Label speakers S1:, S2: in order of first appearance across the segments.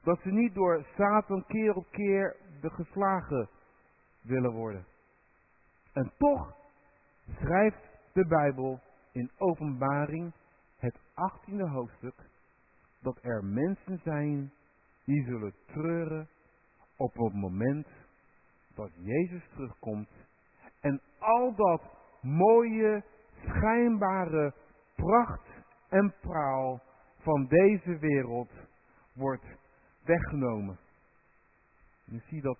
S1: Dat ze niet door Satan keer op keer geslagen willen worden. En toch schrijft de Bijbel in Openbaring, het 18e hoofdstuk, dat er mensen zijn die zullen treuren op het moment dat Jezus terugkomt en al dat mooie, schijnbare pracht en praal van deze wereld wordt weggenomen. En ik zie dat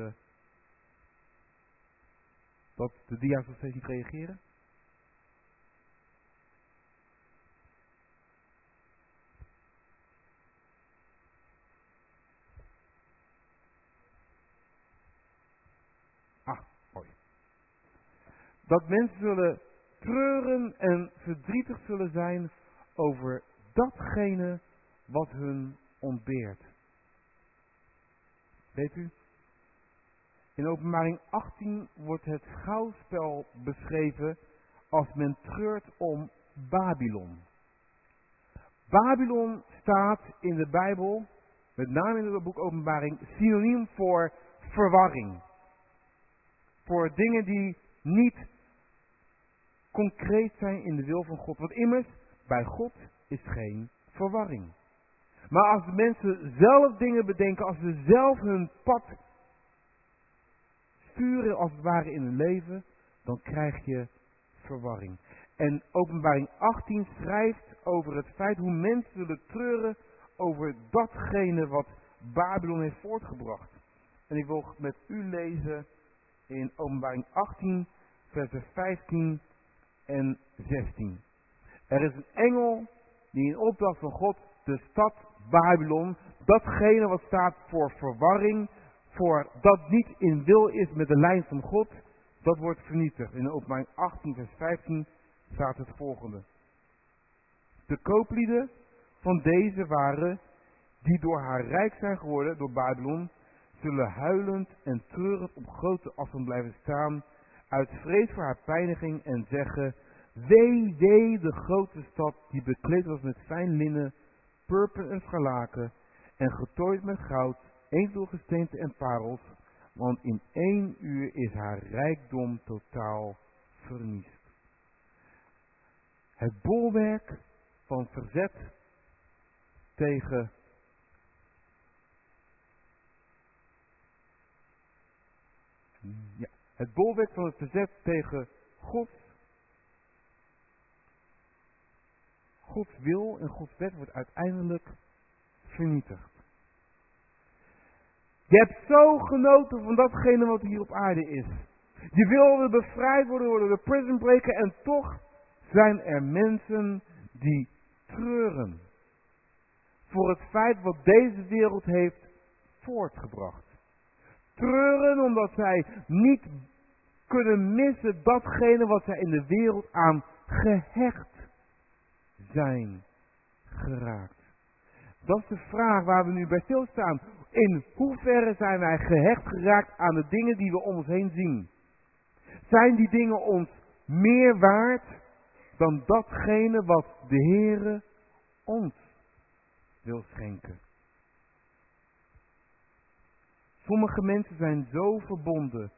S1: de dia's nog steeds niet reageren. Mooi. Dat mensen zullen treuren en verdrietig zullen zijn over datgene wat hun ontbeert. Weet u? In Openbaring 18 wordt het schouwspel beschreven als men treurt om Babylon. Babylon staat in de Bijbel, met name in het boek Openbaring, synoniem voor verwarring. Voor dingen die niet concreet zijn in de wil van God. Want immers, bij God is geen verwarring. Maar als de mensen zelf dingen bedenken, als ze zelf hun pad sturen als het ware in hun leven, dan krijg je verwarring. En Openbaring 18 schrijft over het feit hoe mensen zullen treuren over datgene wat Babylon heeft voortgebracht. En ik wil met u lezen in Openbaring 18, versen 15 en 16. Er is een engel die in opdracht van God de stad Babylon, datgene wat staat voor verwarring, voor dat niet in wil is met de lijn van God, dat wordt vernietigd. In Openbaring 18, vers 15 staat het volgende. De kooplieden van deze waren, die door haar rijk zijn geworden, door Babylon, zullen huilend en treurend op grote afstand blijven staan, uit vrees voor haar pijniging en zeggen, wee, wee, de grote stad die bekleed was met fijn linnen, purper en scharlaken en getooid met goud, edelgesteente en parels, want in 1 uur is haar rijkdom totaal verniest. Het bolwerk van verzet tegen het bolwerk van het verzet tegen Gods wil en Gods wet wordt uiteindelijk vernietigd. Je hebt zo genoten van datgene wat hier op aarde is. Je wilde bevrijd worden door de prison breaker en toch zijn er mensen die treuren voor het feit wat deze wereld heeft voortgebracht. Treuren omdat zij niet kunnen missen datgene wat zij in de wereld aan gehecht zijn geraakt. Dat is de vraag waar we nu bij stilstaan. In hoeverre zijn wij gehecht geraakt aan de dingen die we om ons heen zien? Zijn die dingen ons meer waard dan datgene wat de Heere ons wil schenken? Sommige mensen zijn zo verbonden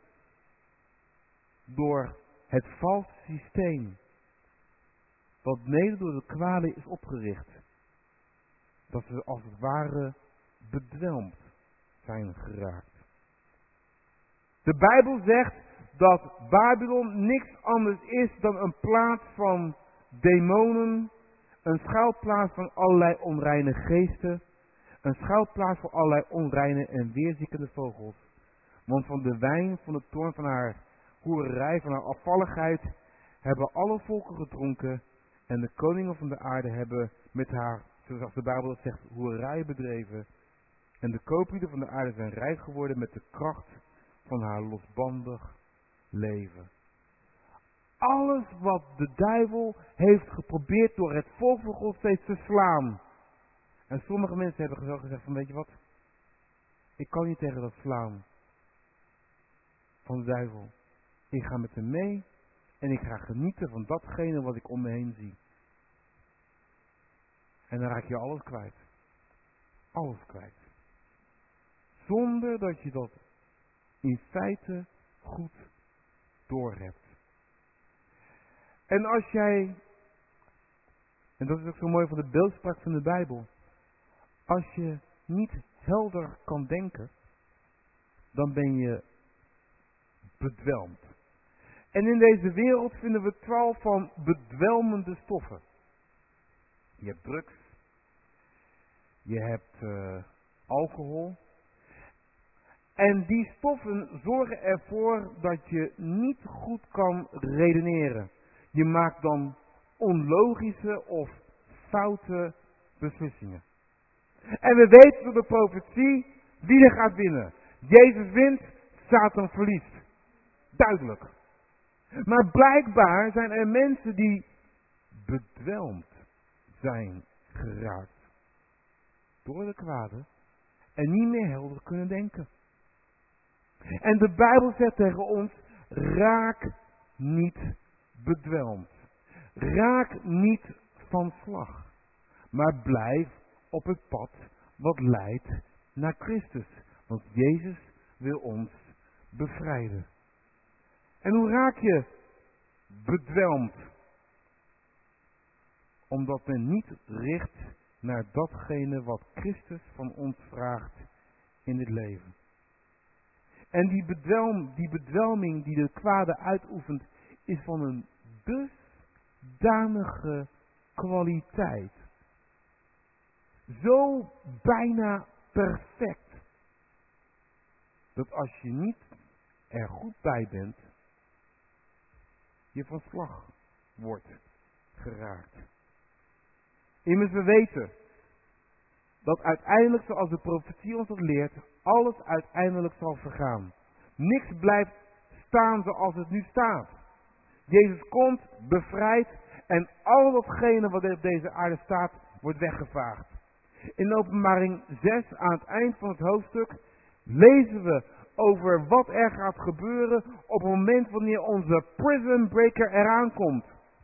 S1: door het valse systeem, wat mede door de kwade is opgericht, dat ze als het ware bedwelmd zijn geraakt. De Bijbel zegt dat Babylon niks anders is dan een plaats van demonen, een schuilplaats van allerlei onreine geesten, een schuilplaats voor allerlei onreine en weerziekende vogels. Want van de wijn van de toorn van haar hoererij, van haar afvalligheid, hebben alle volken gedronken en de koningen van de aarde hebben met haar, zoals de Bijbel dat zegt, hoererij bedreven. En de kooplieden van de aarde zijn rijk geworden met de kracht van haar losbandig leven. Alles wat de duivel heeft geprobeerd door het volk van God steeds te slaan. En sommige mensen hebben zo gezegd van, weet je wat, ik kan niet tegen dat slaan van de duivel. Ik ga met hem mee en ik ga genieten van datgene wat ik om me heen zie. En dan raak je alles kwijt. Alles kwijt. zonder dat je dat in feite goed doorhebt. En als jij, en dat is ook zo mooi van de beeldspraak van de Bijbel, als je niet helder kan denken, dan ben je bedwelmd. En in deze wereld vinden we 12 van bedwelmende stoffen. Je hebt drugs, je hebt alcohol. En die stoffen zorgen ervoor dat je niet goed kan redeneren. Je maakt dan onlogische of foute beslissingen. En we weten door de profetie wie er gaat winnen. Jezus wint, Satan verliest. Duidelijk. Maar blijkbaar zijn er mensen die bedwelmd zijn geraakt door de kwade en niet meer helder kunnen denken. En de Bijbel zegt tegen ons, raak niet bedwelmd. Raak niet van slag. Maar blijf op het pad wat leidt naar Christus. Want Jezus wil ons bevrijden. En hoe raak je bedwelmd? Omdat men niet richt naar datgene wat Christus van ons vraagt in het leven. En die bedwelming die de kwade uitoefent, is van een dusdanige kwaliteit. Zo bijna perfect. Dat als je niet er goed bij bent, je van slag wordt geraakt. Immers we weten dat uiteindelijk, zoals de profetie ons dat leert, alles uiteindelijk zal vergaan. Niks blijft staan zoals het nu staat. Jezus komt, bevrijdt en al datgene wat er op deze aarde staat, wordt weggevaagd. In Openbaring 6, aan het eind van het hoofdstuk, lezen we over wat er gaat gebeuren op het moment wanneer onze prison breaker eraan komt.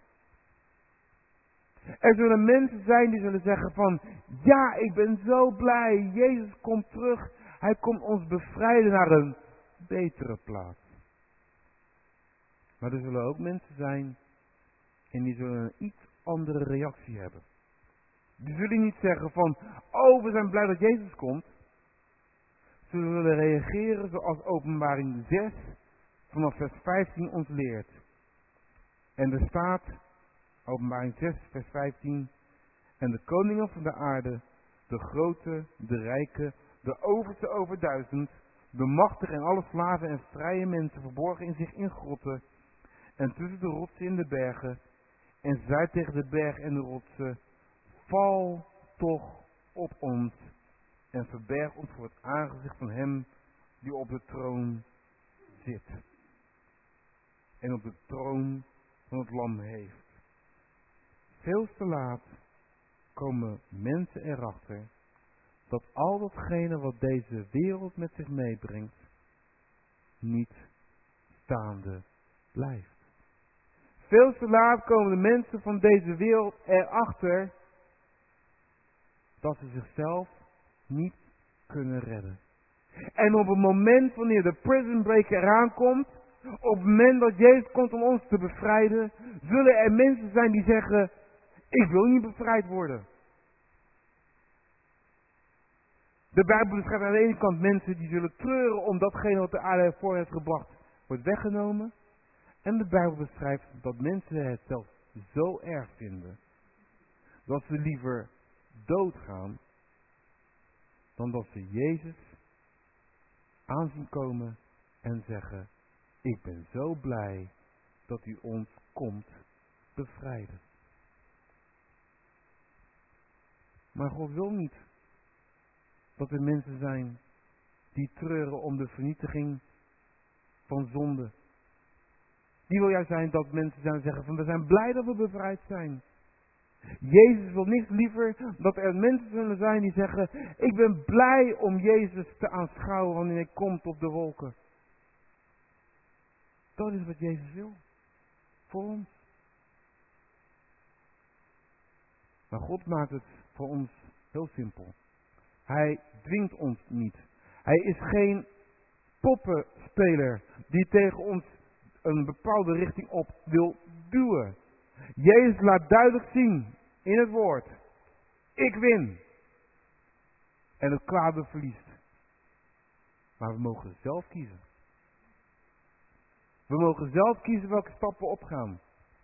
S1: Er zullen mensen zijn die zullen zeggen van, ja, ik ben zo blij, Jezus komt terug, Hij komt ons bevrijden naar een betere plaats. Maar er zullen ook mensen zijn en die zullen een iets andere reactie hebben. Die zullen niet zeggen van, oh, we zijn blij dat Jezus komt. Ze zullen reageren zoals Openbaring 6 vanaf vers 15 ons leert. En er staat, Openbaring 6 vers 15, en de koningen van de aarde, de grote, de rijke, de overste over 1000, de machtige en alle slaven en vrije mensen verborgen zich in grotten en tussen de rotsen in de bergen en zei tegen de berg en de rotsen, val toch op ons en verberg ons voor het aangezicht van hem die op de troon zit en op de troon van het lam heeft. Veel te laat komen mensen erachter dat al datgene wat deze wereld met zich meebrengt niet staande blijft. Veel te laat komen de mensen van deze wereld erachter dat ze zichzelf niet kunnen redden. En op het moment wanneer de prison breaker eraan komt, op het moment dat Jezus komt om ons te bevrijden, zullen er mensen zijn die zeggen, ik wil niet bevrijd worden. De Bijbel beschrijft aan de ene kant mensen die zullen treuren om datgene wat de aarde hervoor heeft gebracht, wordt weggenomen. En de Bijbel beschrijft dat mensen het zelfs zo erg vinden, dat ze liever doodgaan, dan dat ze Jezus aanzien komen en zeggen, ik ben zo blij dat u ons komt bevrijden. Maar God wil niet dat er mensen zijn die treuren om de vernietiging van zonde. Die wil juist zijn dat mensen zijn zeggen van, we zijn blij dat we bevrijd zijn. Jezus wil niks liever dat er mensen zullen zijn die zeggen, ik ben blij om Jezus te aanschouwen wanneer hij komt op de wolken. Dat is wat Jezus wil. Voor ons. Maar God maakt het voor ons heel simpel. Hij dwingt ons niet. Hij is geen poppenspeler die tegen ons een bepaalde richting op wil duwen. Jezus laat duidelijk zien in het woord. Ik win. En het kwade verliest. Maar we mogen zelf kiezen. We mogen zelf kiezen welke stappen opgaan.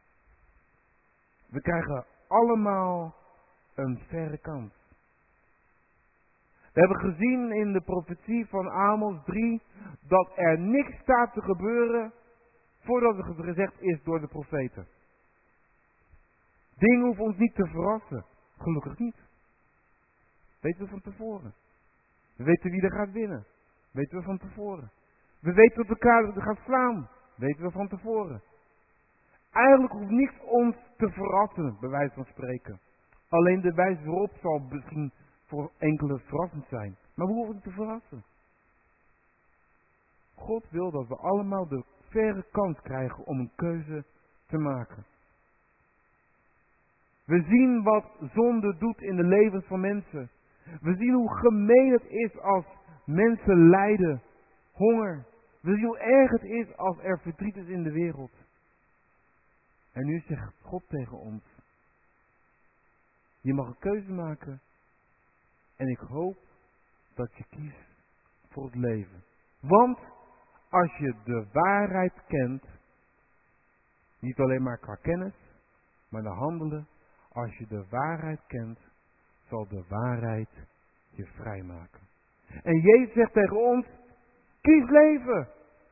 S1: We krijgen allemaal een verre kans. We hebben gezien in de profetie van Amos 3 dat er niks staat te gebeuren voordat het gezegd is door de profeten. Dingen hoeven ons niet te verrassen. Gelukkig niet. Weten we van tevoren. We weten wie er gaat winnen. Weten we van tevoren. We weten dat elkaar gaat slaan. Weten we van tevoren. Eigenlijk hoeft niks ons te verrassen, bij wijze van spreken. Alleen de wijze waarop zal misschien voor enkele verrassend zijn. Maar we hoeven niet te verrassen. God wil dat we allemaal de verre kans krijgen om een keuze te maken. We zien wat zonde doet in de levens van mensen. We zien hoe gemeen het is als mensen lijden, honger. We zien hoe erg het is als er verdriet is in de wereld. En nu zegt God tegen ons: je mag een keuze maken. En ik hoop dat je kiest voor het leven. Want als je de waarheid kent, niet alleen maar qua kennis, maar de handelen. Als je de waarheid kent, zal de waarheid je vrijmaken. En Jezus zegt tegen ons: kies leven.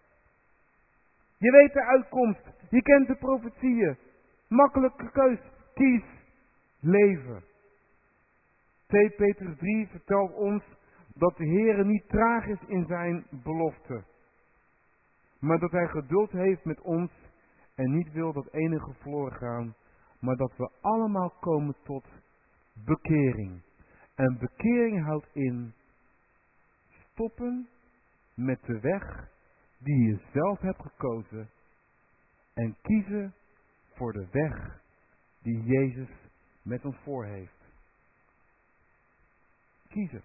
S1: Je weet de uitkomst. Je kent de profetieën. Makkelijke keus. Kies leven. 2 Petrus 3 vertelt ons dat de Heer niet traag is in zijn belofte. Maar dat hij geduld heeft met ons en niet wil dat enige verloren gaan. Maar dat we allemaal komen tot bekering. En bekering houdt in stoppen met de weg die je zelf hebt gekozen. En kiezen voor de weg die Jezus met ons voor heeft. Kiezen.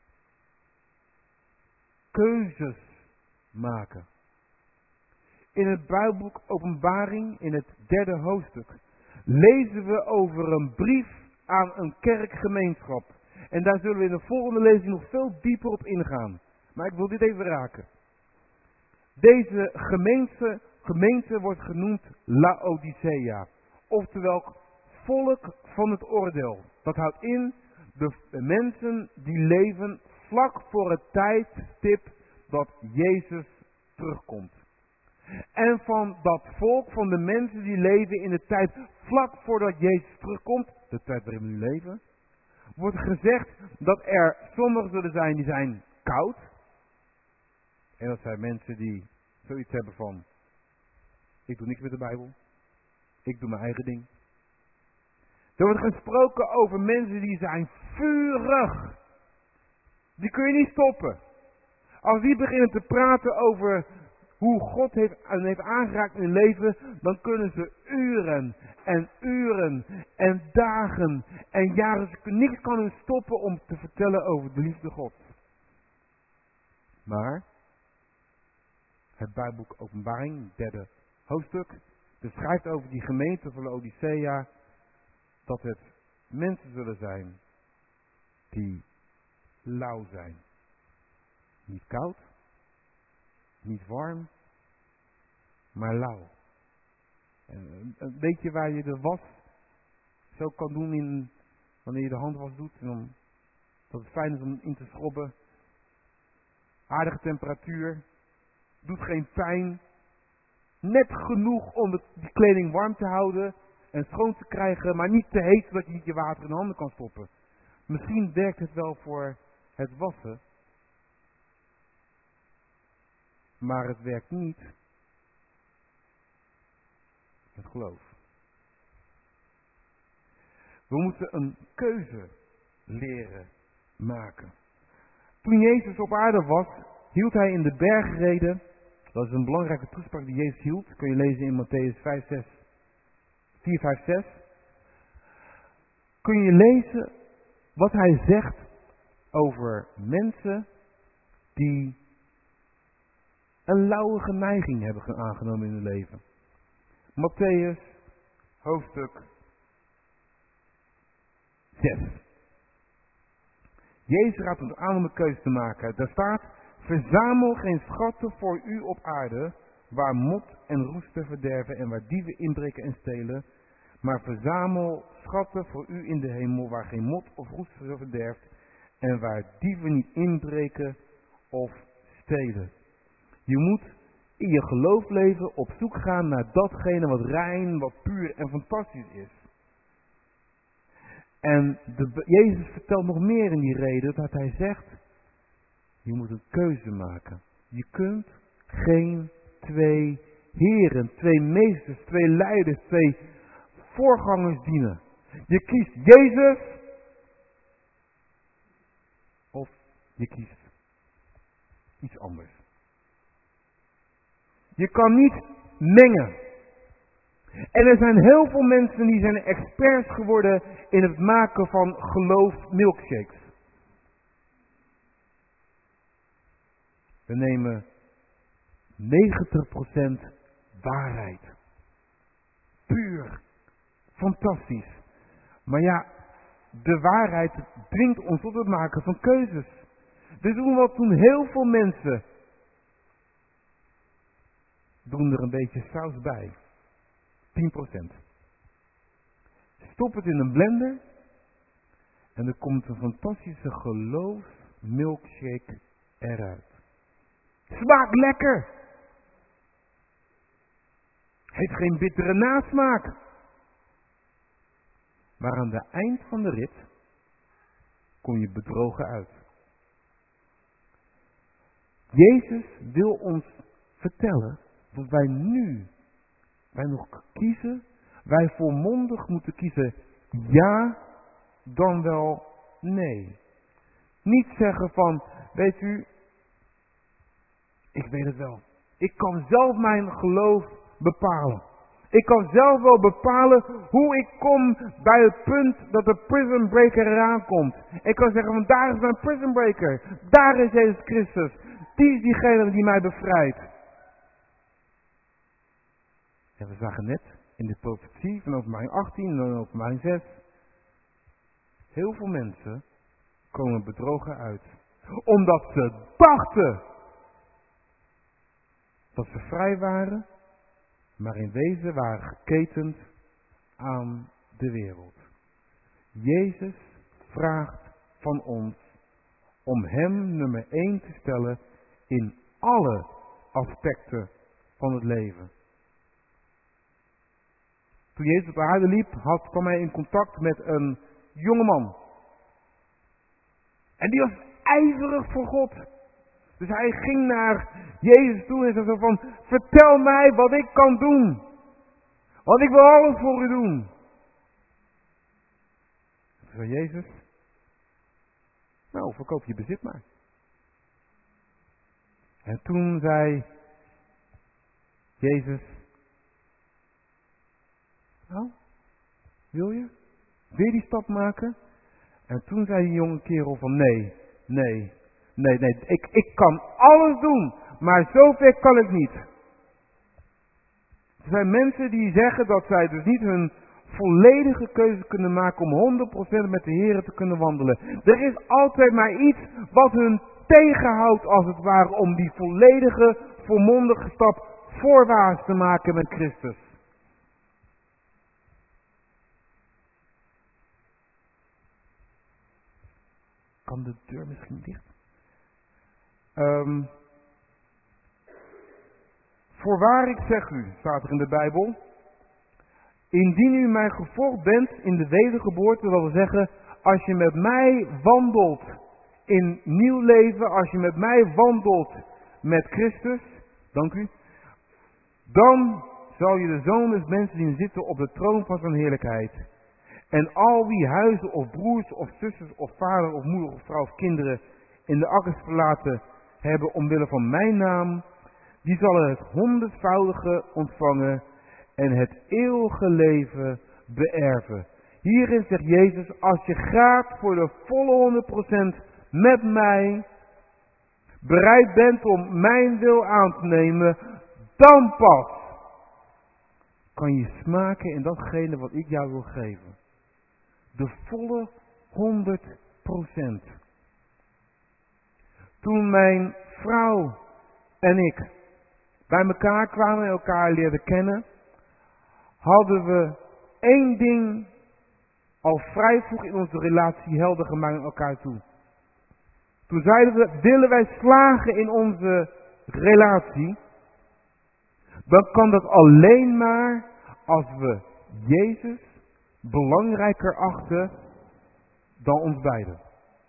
S1: Keuzes maken. In het Bijbelboek Openbaring, in het 3e hoofdstuk, lezen we over een brief aan een kerkgemeenschap. En daar zullen we in de volgende lezing nog veel dieper op ingaan. Maar ik wil dit even raken. Deze gemeente wordt genoemd Laodicea. Oftewel, volk van het oordeel. Dat houdt in de mensen die leven vlak voor het tijdstip dat Jezus terugkomt. En van dat volk, van de mensen die leven in de tijd vlak voordat Jezus terugkomt, de tijd waarin we nu leven, wordt gezegd dat er sommigen zullen zijn die zijn koud. En dat zijn mensen die zoiets hebben van: ik doe niks met de Bijbel. Ik doe mijn eigen ding. Er wordt gesproken over mensen die zijn vurig. Die kun je niet stoppen. Als die beginnen te praten over hoe God heeft aangeraakt in hun leven, dan kunnen ze uren en dagen en jaren, niks kan hun stoppen om te vertellen over de liefde Gods. Maar het Bijbelboek Openbaring, 3e hoofdstuk, beschrijft over die gemeente van Laodicea dat het mensen zullen zijn die lauw zijn. Niet koud, niet warm, maar lauw. En weet je waar je de was zo kan doen wanneer je de handwas doet? En dat het fijn is om in te schrobben. Aardige temperatuur. Doet geen pijn. Net genoeg om die kleding warm te houden en schoon te krijgen, maar niet te heet zodat je niet je water in de handen kan stoppen. Misschien werkt het wel voor het wassen, maar het werkt niet met geloof. We moeten een keuze leren maken. Toen Jezus op aarde was, hield hij in de bergreden. Dat is een belangrijke toespraak die Jezus hield. Kun je lezen in Mattheüs 4, 5, 6. Kun je lezen wat hij zegt over mensen die een lauwe neiging hebben aangenomen in hun leven. Mattheüs, hoofdstuk 6. Jezus raadt ons aan om een keuze te maken. Daar staat: verzamel geen schatten voor u op aarde, waar mot en roesten verderven en waar dieven inbreken en stelen. Maar verzamel schatten voor u in de hemel, waar geen mot of roest verderft en waar dieven niet inbreken of stelen. Je moet in je geloofsleven op zoek gaan naar datgene wat rein, wat puur en fantastisch is. En Jezus vertelt nog meer in die reden, dat hij zegt: je moet een keuze maken. Je kunt geen twee heren, twee meesters, twee leiders, twee voorgangers dienen. Je kiest Jezus of je kiest iets anders. Je kan niet mengen. En er zijn heel veel mensen die zijn experts geworden in het maken van geloof-milkshakes. We nemen 90% waarheid. Puur. Fantastisch. Maar ja, de waarheid dwingt ons tot het maken van keuzes. Dus wat doen heel veel mensen? Doen er een beetje saus bij. 10%. Stop het in een blender. En er komt een fantastische geloofsmilkshake eruit. Smaakt lekker. Heeft geen bittere nasmaak. Maar aan het eind van de rit kom je bedrogen uit. Jezus wil ons vertellen dat wij nog kiezen, wij volmondig moeten kiezen ja, dan wel nee. Niet zeggen van, weet u, ik weet het wel. Ik kan zelf mijn geloof bepalen. Ik kan zelf wel bepalen hoe ik kom bij het punt dat de prison breaker eraan komt. Ik kan zeggen van, daar is mijn prison breaker. Daar is Jezus Christus. Die is diegene die mij bevrijdt. En we zagen net in de profetie van Openbaring 18 en dan Openbaring 6. Heel veel mensen komen bedrogen uit. Omdat ze dachten dat ze vrij waren, maar in wezen waren geketend aan de wereld. Jezus vraagt van ons om hem nummer 1 te stellen in alle aspecten van het leven. Toen Jezus op aarde liep, kwam hij in contact met een jongeman. En die was ijverig voor God. Dus hij ging naar Jezus toe en zei zo van, vertel mij wat ik kan doen. Want ik wil alles voor u doen. Toen zei Jezus, nou, verkoop je bezit maar. En toen zei Jezus, nou, wil je die stap maken? En toen zei die jonge kerel van nee, ik kan alles doen, maar zover kan ik niet. Er zijn mensen die zeggen dat zij dus niet hun volledige keuze kunnen maken om 100% met de Heer te kunnen wandelen. Er is altijd maar iets wat hun tegenhoudt als het ware om die volledige, volmondige stap voorwaarts te maken met Christus. Kan de deur misschien dicht? Voorwaar ik zeg u, staat er in de Bijbel, indien u mij gevolgd bent in de wedergeboorte, dat wil zeggen, als je met mij wandelt in nieuw leven, als je met mij wandelt met Christus, dank u, dan zal je de Zoon des Mensen zien zitten op de troon van zijn heerlijkheid. En al wie huizen of broers of zusters of vader of moeder of vrouw of kinderen in de akkers verlaten hebben omwille van mijn naam, die zullen het 100voudige ontvangen en het eeuwige leven beërven. Hierin zegt Jezus, als je gaat voor de volle 100% met mij, bereid bent om mijn wil aan te nemen, dan pas kan je smaken in datgene wat ik jou wil geven. De volle 100%. Toen mijn vrouw en ik bij elkaar kwamen en elkaar leerden kennen, hadden we één ding al vrij vroeg in onze relatie helder gemaakt naar elkaar toe. Toen zeiden we, willen wij slagen in onze relatie, dan kan dat alleen maar als we Jezus belangrijker achten dan ons beiden.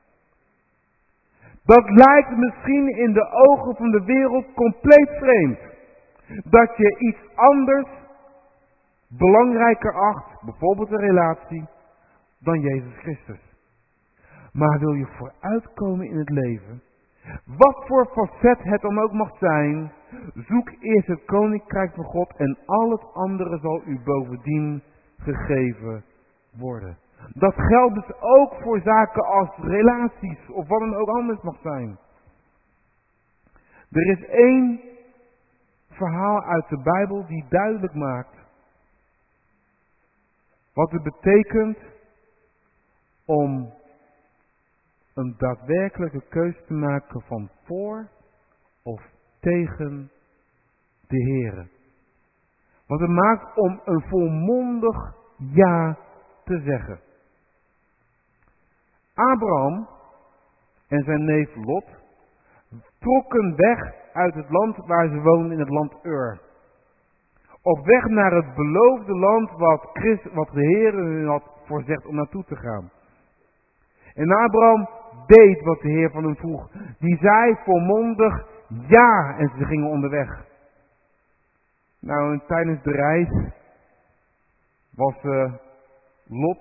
S1: Dat lijkt misschien in de ogen van de wereld compleet vreemd. Dat je iets anders belangrijker acht, bijvoorbeeld een relatie, dan Jezus Christus. Maar wil je vooruitkomen in het leven, wat voor facet het dan ook mag zijn, zoek eerst het koninkrijk van God en al het andere zal u bovendien gegeven worden. Dat geldt dus ook voor zaken als relaties of wat dan ook anders mag zijn. Er is één verhaal uit de Bijbel die duidelijk maakt wat het betekent om een daadwerkelijke keuze te maken van voor of tegen de Heere. Wat het maakt om een volmondig ja te zeggen. Abraham en zijn neef Lot trokken weg uit het land waar ze woonden, in het land Ur. Op weg naar het beloofde land wat de Heer hun had voorzegd om naartoe te gaan. En Abraham deed wat de Heer van hem vroeg. Die zei volmondig ja en ze gingen onderweg. Nou, en tijdens de reis was Lot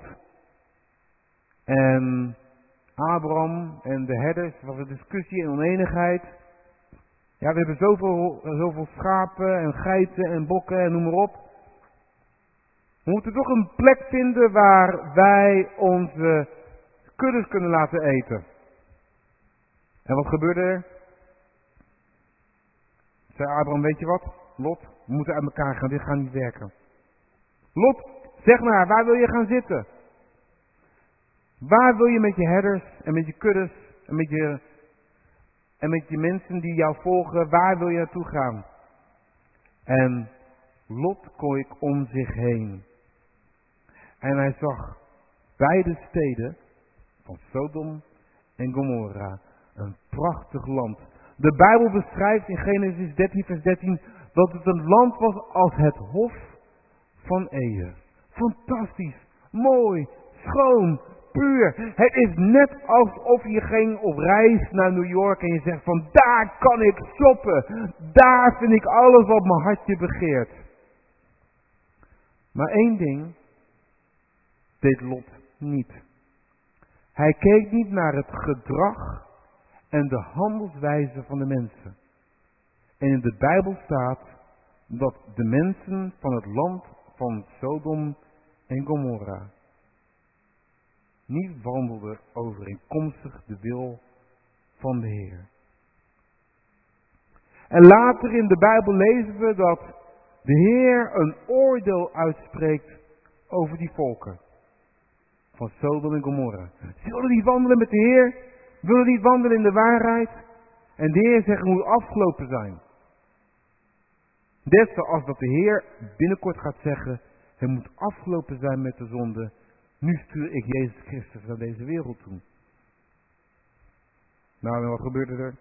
S1: en Abraham en de herders, was een discussie en oneenigheid. Ja, we hebben zoveel schapen en geiten en bokken en noem maar op. We moeten toch een plek vinden waar wij onze kuddes kunnen laten eten. En wat gebeurde er? Zei Abraham, weet je wat? Lot, we moeten uit elkaar gaan, dit gaat niet werken. Lot, zeg maar, waar wil je gaan zitten? Waar wil je met je herders en met je kuddes en met je mensen die jou volgen, waar wil je naartoe gaan? En Lot keek om zich heen. En hij zag beide steden van Sodom en Gomorra, een prachtig land. De Bijbel beschrijft in Genesis 13 vers 13 dat het een land was als het hof van Eden. Fantastisch, mooi, schoon, puur. Het is net alsof je ging op reis naar New York en je zegt van daar kan ik shoppen. Daar vind ik alles wat mijn hartje begeert. Maar één ding deed Lot niet. Hij keek niet naar het gedrag en de handelswijze van de mensen. En in de Bijbel staat dat de mensen van het land van Sodom en Gomorra niet wandelden overeenkomstig de wil van de Heer. En later in de Bijbel lezen we dat de Heer een oordeel uitspreekt over die volken van Sodom en Gomorra. Ze willen niet wandelen met de Heer, willen niet wandelen in de waarheid. En de Heer zegt, het moet afgelopen zijn. Net zoals dat de Heer binnenkort gaat zeggen, het moet afgelopen zijn met de zonde. Nu stuur ik Jezus Christus naar deze wereld toe. Nou, en wat gebeurde er?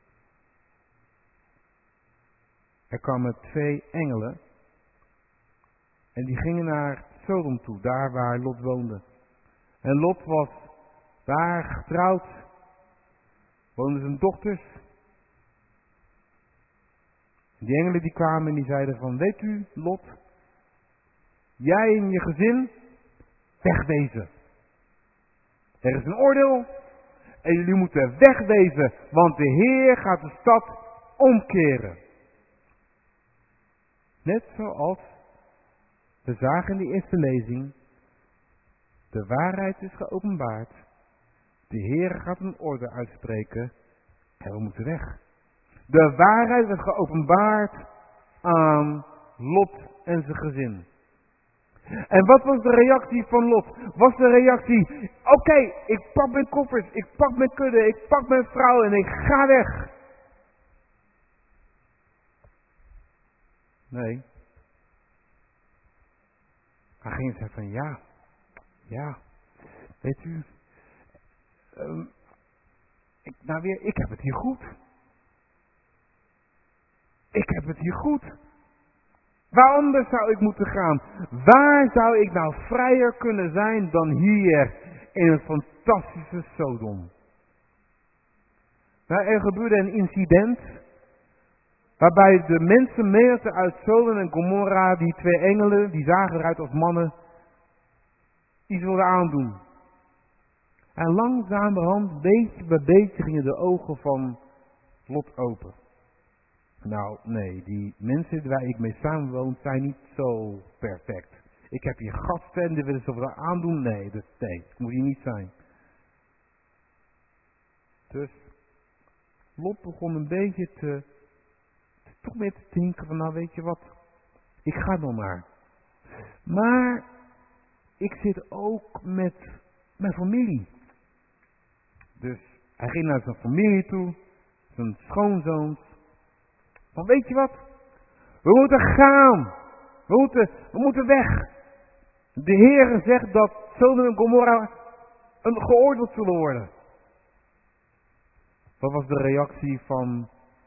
S1: Er kwamen 2 engelen. En die gingen naar Sodom toe, daar waar Lot woonde. En Lot was daar getrouwd. Woonden zijn dochters. Die engelen die kwamen en die zeiden van, weet u Lot, jij en je gezin, wegwezen. Er is een oordeel en jullie moeten wegwezen, want de Heer gaat de stad omkeren. Net zoals we zagen in de eerste lezing, de waarheid is geopenbaard. De Heer gaat een orde uitspreken En we moeten weg. De waarheid werd geopenbaard aan Lot en zijn gezin. En wat was de reactie van Lot? Was de reactie, oké, ik pak mijn koffers, ik pak mijn kudde, ik pak mijn vrouw en ik ga weg. Nee. Hij ging zeggen van ja, weet u, ik heb het hier goed. Ik heb het hier goed. Waar anders zou ik moeten gaan? Waar zou ik nou vrijer kunnen zijn dan hier in het fantastische Sodom? Nou, er gebeurde een incident waarbij de mensen uit Sodom en Gomorra, die twee engelen, die zagen eruit als mannen, iets wilden aandoen. En langzamerhand, beetje bij beetje, gingen de ogen van Lot open. Nou, nee, die mensen waar ik mee samenwoon zijn niet zo perfect. Ik heb hier gasten en die willen ze wat aandoen. Nee, dat moet hier niet zijn. Dus Lot begon een beetje toch meer te denken van, nou weet je wat, ik ga dan maar. Maar ik zit ook met mijn familie. Dus hij ging naar zijn familie toe, zijn schoonzoons. Maar weet je wat? We moeten gaan. We moeten weg. De Heer zegt dat Sodom en Gomorra geoordeeld zullen worden. Wat was de reactie van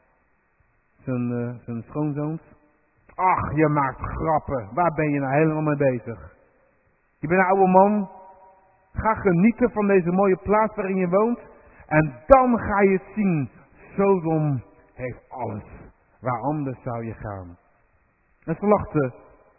S1: zijn schoonzoons? Ach, je maakt grappen. Waar ben je nou helemaal mee bezig? Je bent een oude man. Ga genieten van deze mooie plaats waarin je woont. En dan ga je het zien. Sodom heeft alles. Waar anders zou je gaan? En ze lachte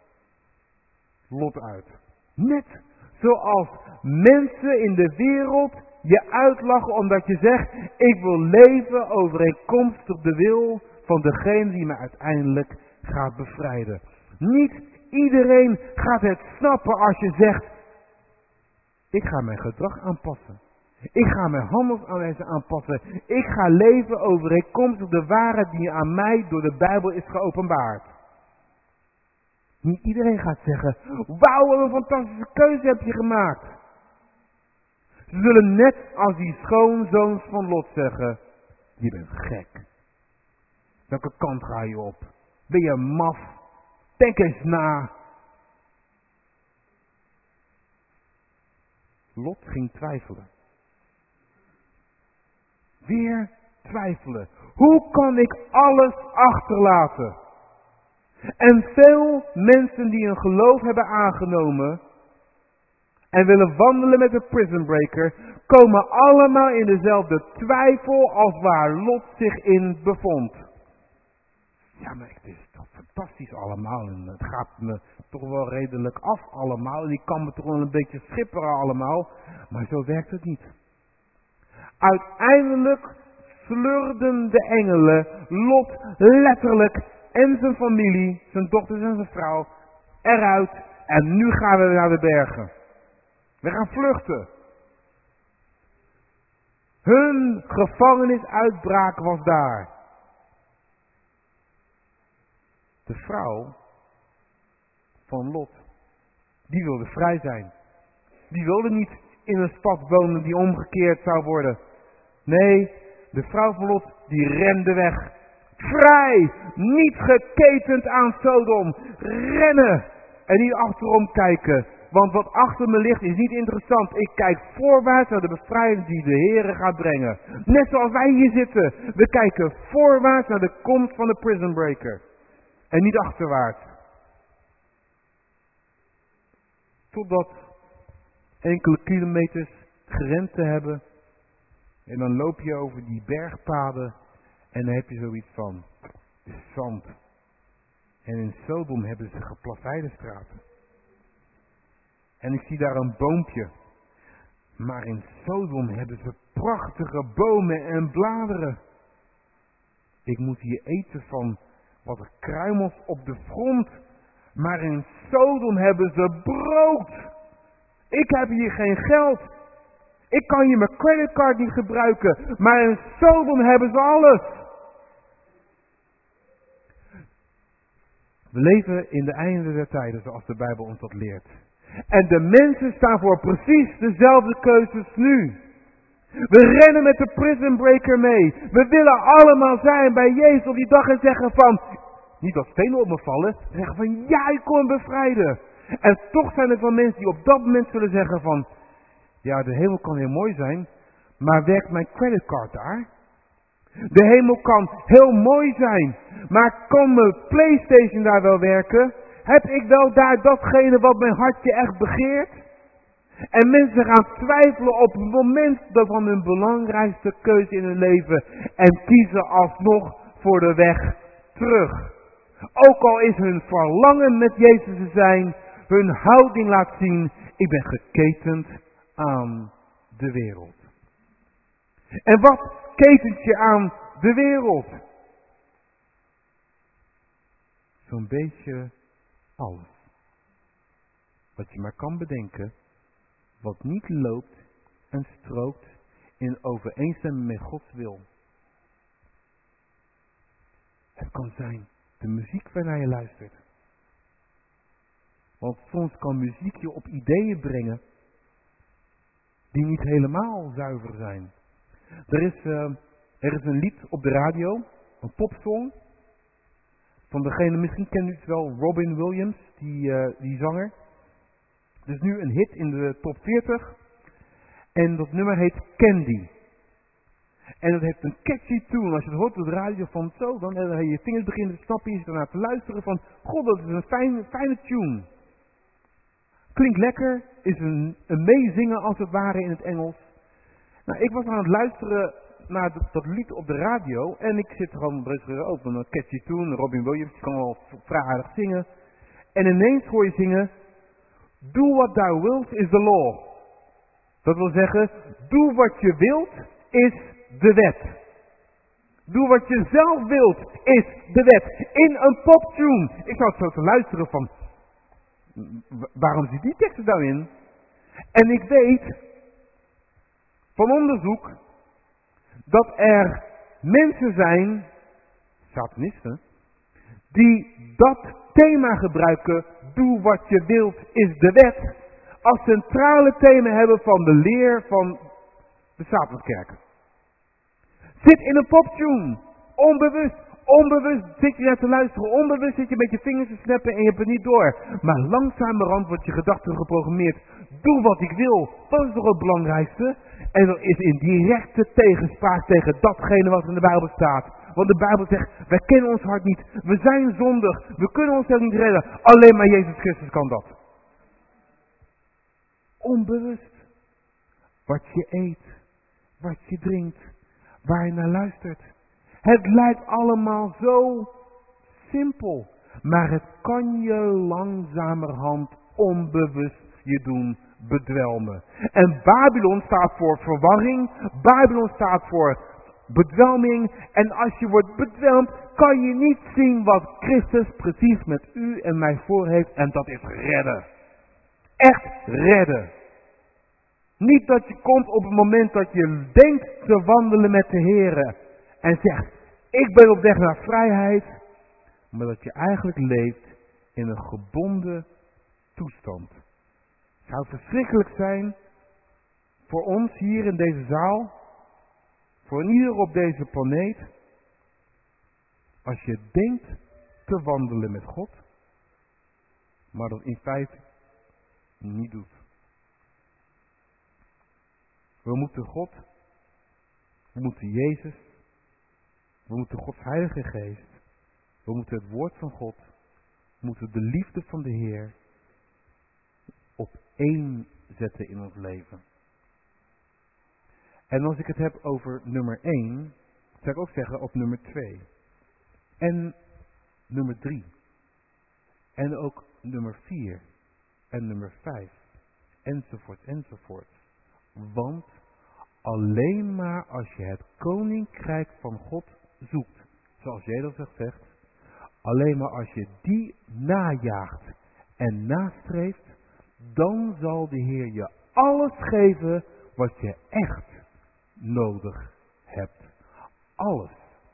S1: Lot uit. Net zoals mensen in de wereld je uitlachen omdat je zegt, ik wil leven overeenkomstig de wil van degene die me uiteindelijk gaat bevrijden. Niet iedereen gaat het snappen als je zegt, ik ga mijn gedrag aanpassen. Ik ga mijn handelsaanwijzen aanpassen. Ik ga leven overeenkomstig de waarheid die aan mij door de Bijbel is geopenbaard. Niet iedereen gaat zeggen, wauw, wat een fantastische keuze heb je gemaakt. Ze zullen net als die schoonzoons van Lot zeggen, je bent gek. Welke kant ga je op? Ben je maf? Denk eens na. Lot ging twijfelen. Weer twijfelen. Hoe kan ik alles achterlaten? En veel mensen die een geloof hebben aangenomen en willen wandelen met de prison breaker, komen allemaal in dezelfde twijfel als waar Lot zich in bevond. Ja, maar het is toch fantastisch allemaal en het gaat me toch wel redelijk af allemaal en ik kan me toch wel een beetje schipperen allemaal, maar zo werkt het niet. Uiteindelijk slurden de engelen Lot letterlijk en zijn familie, zijn dochters en zijn vrouw, eruit. En nu gaan we naar de bergen. We gaan vluchten. Hun gevangenisuitbraak was daar. De vrouw van Lot, die wilde vrij zijn. Die wilde niet in een stad wonen die omgekeerd zou worden. Nee, de vrouw van Lot, die rende weg. Vrij, niet geketend aan Sodom. Rennen en niet achterom kijken. Want wat achter me ligt is niet interessant. Ik kijk voorwaarts naar de bevrijding die de Heer gaat brengen. Net zoals wij hier zitten. We kijken voorwaarts naar de komst van de prison breaker. En niet achterwaarts. Totdat enkele kilometers gerend te hebben. En dan loop je over die bergpaden. En dan heb je zoiets van zand. En in Sodom hebben ze geplaveide straten. En ik zie daar een boompje. Maar in Sodom hebben ze prachtige bomen en bladeren. Ik moet hier eten van wat kruimels op de grond. Maar in Sodom hebben ze brood. Ik heb hier geen geld. Ik kan hier mijn creditcard niet gebruiken, maar in Sodom hebben ze alles. We leven in de einde der tijden, zoals de Bijbel ons dat leert. En de mensen staan voor precies dezelfde keuzes nu. We rennen met de prison breaker mee. We willen allemaal zijn bij Jezus op die dag en zeggen van, niet dat stenen op me vallen, zeggen van ja, ik kom bevrijden. En toch zijn er wel mensen die op dat moment zullen zeggen van, ja, de hemel kan heel mooi zijn, maar werkt mijn creditcard daar? De hemel kan heel mooi zijn, maar kan mijn PlayStation daar wel werken? Heb ik wel daar datgene wat mijn hartje echt begeert? En mensen gaan twijfelen op het moment van hun belangrijkste keuze in hun leven en kiezen alsnog voor de weg terug. Ook al is hun verlangen met Jezus te zijn, hun houding laat zien, ik ben geketend aan de wereld. En wat ketent je aan de wereld? Zo'n beetje alles. Wat je maar kan bedenken, wat niet loopt en strookt in overeenstemming met Gods wil. Het kan zijn de muziek waarnaar je luistert. Want soms kan muziek je op ideeën brengen die niet helemaal zuiver zijn. Er is een lied op de radio, een popsong, van degene, misschien kent u het wel, Robin Williams, die zanger. Het is nu een hit in de top 40 en dat nummer heet Candy. En dat heeft een catchy tune. Als je het hoort op de radio van zo, dan je vingers beginnen te snappen, je zit ernaar te luisteren van, god, dat is een fijne tune. Klinkt lekker, is een meezingen als het ware in het Engels. Nou, ik was aan het luisteren naar dat lied op de radio en ik zit gewoon op een catchy tune, Robin Williams, die kan wel vrij aardig zingen. En ineens hoor je zingen, do what thou wilt is the law. Dat wil zeggen, doe wat je wilt is de wet. Doe wat je zelf wilt is de wet. In een poptune. Ik zou het zo te luisteren van, waarom zit die tekst er nou in? En ik weet van onderzoek dat er mensen zijn, satanisten, die dat thema gebruiken, doe wat je wilt is de wet, als centrale thema hebben van de leer van de Satanskerk. Zit in een poptune, onbewust zit je naar te luisteren, onbewust zit je met je vingers te snappen en je hebt het niet door. Maar langzamerhand wordt je gedachten geprogrammeerd, doe wat ik wil, dat is toch het belangrijkste? En dat is in directe tegenspraak tegen datgene wat in de Bijbel staat. Want de Bijbel zegt, wij kennen ons hart niet, we zijn zondig, we kunnen onszelf niet redden, alleen maar Jezus Christus kan dat. Onbewust. Wat je eet, wat je drinkt, waar je naar luistert. Het lijkt allemaal zo simpel, maar het kan je langzamerhand onbewust je doen bedwelmen. En Babylon staat voor verwarring, Babylon staat voor bedwelming. En als je wordt bedwelmd, kan je niet zien wat Christus precies met u en mij voor heeft. En dat is redden. Echt redden. Niet dat je komt op het moment dat je denkt te wandelen met de Heer. En zegt, ik ben op weg naar vrijheid. Maar dat je eigenlijk leeft in een gebonden toestand. Het zou verschrikkelijk zijn voor ons hier in deze zaal. Voor ieder op deze planeet. Als je denkt te wandelen met God. Maar dat in feite niet doet. We moeten God. We moeten Jezus. We moeten Gods Heilige Geest. We moeten het woord van God. We moeten de liefde van de Heer op één zetten in ons leven. En als ik het heb over nummer 1, zou ik ook zeggen op nummer 2. En nummer 3. En ook nummer 4. En nummer 5. Enzovoort, enzovoort. Want alleen maar als je het koninkrijk van God zoekt, zoals Jezus zegt, alleen maar als je die najaagt en nastreeft, dan zal de Heer je alles geven wat je echt nodig hebt. Alles.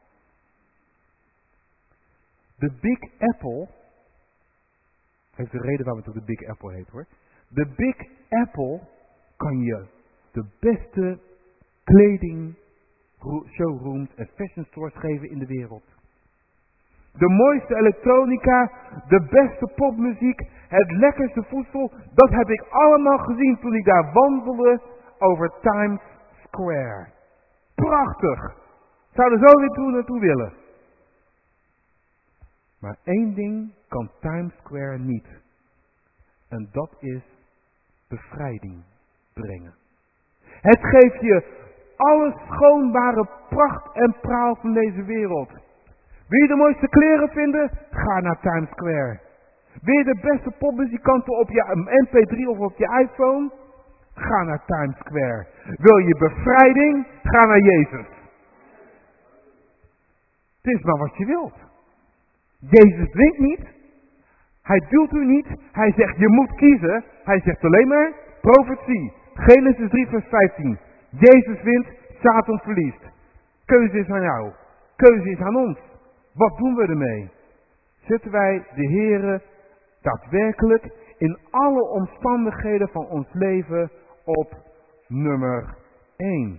S1: De Big Apple, heeft de reden waarom het ook de Big Apple heet hoor. De Big Apple kan je de beste kleding, showrooms en fashion stores geven in de wereld. De mooiste elektronica, de beste popmuziek, het lekkerste voedsel, dat heb ik allemaal gezien toen ik daar wandelde over Times Square. Prachtig! Zou er zo weer naartoe willen. Maar één ding kan Times Square niet. En dat is bevrijding brengen. Het geeft je alle schoonbare pracht en praal van deze wereld. Wil je de mooiste kleren vinden? Ga naar Times Square. Wil je de beste popmuzikanten op je MP3 of op je iPhone? Ga naar Times Square. Wil je bevrijding? Ga naar Jezus. Het is maar wat je wilt. Jezus dwingt niet. Hij duwt u niet. Hij zegt je moet kiezen. Hij zegt alleen maar profetie. Genesis 3 vers 15. Jezus wint, Satan verliest. Keuze is aan jou. Keuze is aan ons. Wat doen we ermee? Zetten wij de Heere daadwerkelijk in alle omstandigheden van ons leven op nummer 1.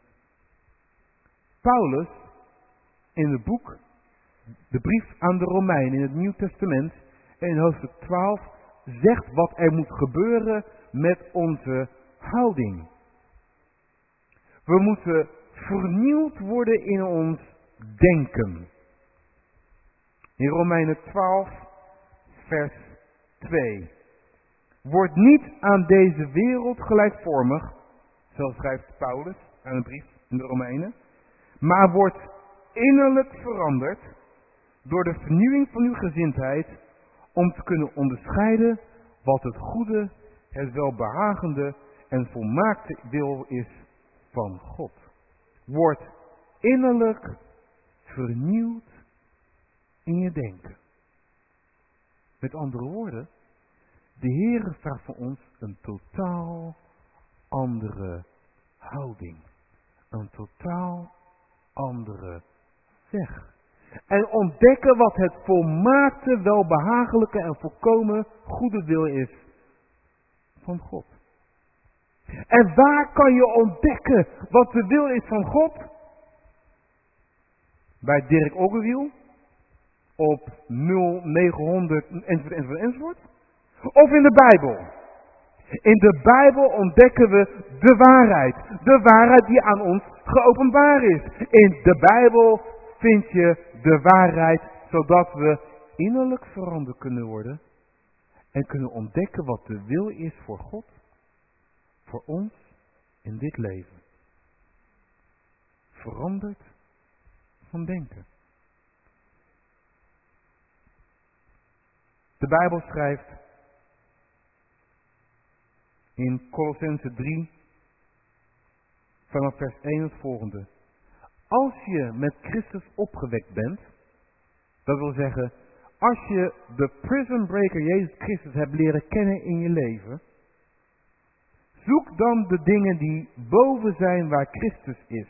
S1: Paulus in het boek, de brief aan de Romeinen in het Nieuw Testament, in hoofdstuk 12, zegt wat er moet gebeuren met onze houding. We moeten vernieuwd worden in ons denken. In Romeinen 12, vers 2. Word niet aan deze wereld gelijkvormig, zo schrijft Paulus aan een brief in de Romeinen, maar word innerlijk veranderd door de vernieuwing van uw gezindheid, om te kunnen onderscheiden wat het goede, het welbehagende en volmaakte wil is van God. Word innerlijk vernieuwd in je denken. Met andere woorden, de Heer vraagt van ons een totaal andere houding. Een totaal andere weg. En ontdekken wat het volmaakte, welbehagelijke en volkomen goede wil is van God. En waar kan je ontdekken wat de wil is van God? Bij Dirk Oggewiel? Op 0900 enzovoort? Of in de Bijbel? In de Bijbel ontdekken we de waarheid. De waarheid die aan ons geopenbaar is. In de Bijbel vind je de waarheid, zodat we innerlijk veranderd kunnen worden. En kunnen ontdekken wat de wil is voor God. Voor ons in dit leven. Veranderd van denken. De Bijbel schrijft in Kolossenzen 3 vanaf vers 1 het volgende. Als je met Christus opgewekt bent, dat wil zeggen, als je de prison breaker Jezus Christus hebt leren kennen in je leven, zoek dan de dingen die boven zijn waar Christus is.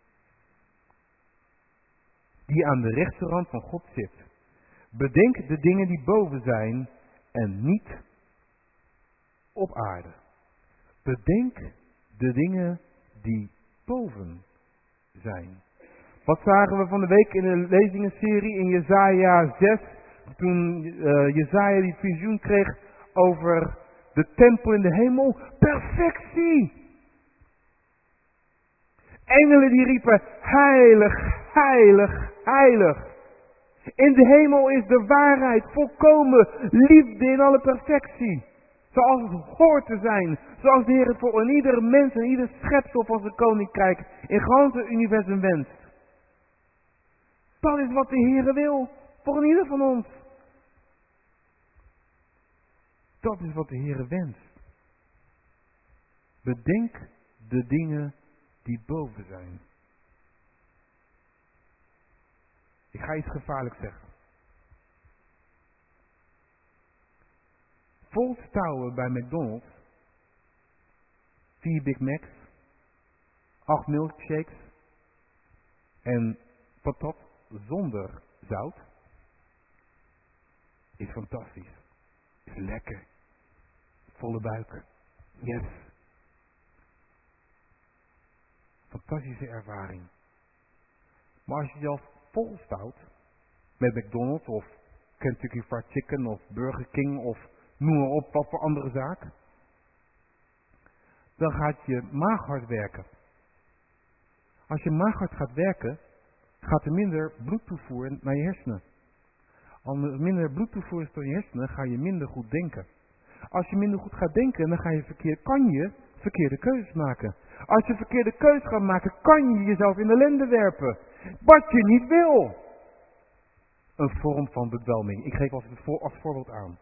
S1: Die aan de rechterhand van God zit. Bedenk de dingen die boven zijn en niet op aarde. Bedenk de dingen die boven zijn. Wat zagen we van de week in de lezingenserie in Jesaja 6, toen Jesaja die visioen kreeg over de tempel in de hemel? Perfectie! Engelen die riepen, heilig, heilig, heilig. In de hemel is de waarheid volkomen, liefde in alle perfectie. Zoals het hoort te zijn. Zoals de Heer het voor ieder mens en ieder schepsel van zijn koninkrijk in het hele universum wenst. Dat is wat de Heer wil voor ieder van ons. Dat is wat de Heer wenst. Bedenk de dingen die boven zijn. Ik ga iets gevaarlijks zeggen. Vol stouwen bij McDonald's, 4 Big Macs 8 milkshakes en patat zonder zout is fantastisch. Is lekker. Volle buik. Yes. Fantastische ervaring. Maar als je jezelf volstout met McDonald's of Kentucky Fried Chicken of Burger King of noem maar op wat voor andere zaak, dan gaat je maag hard werken. Als je maag hard gaat werken, gaat er minder bloedtoevoer naar je hersenen. Als er minder bloedtoevoer is door je hersenen, ga je minder goed denken. Als je minder goed gaat denken, dan kan je verkeerde keuzes maken. Als je verkeerde keuzes gaat maken, kan je jezelf in de ellende werpen. Wat je niet wil. Een vorm van bedwelming. Ik geef als voorbeeld aan.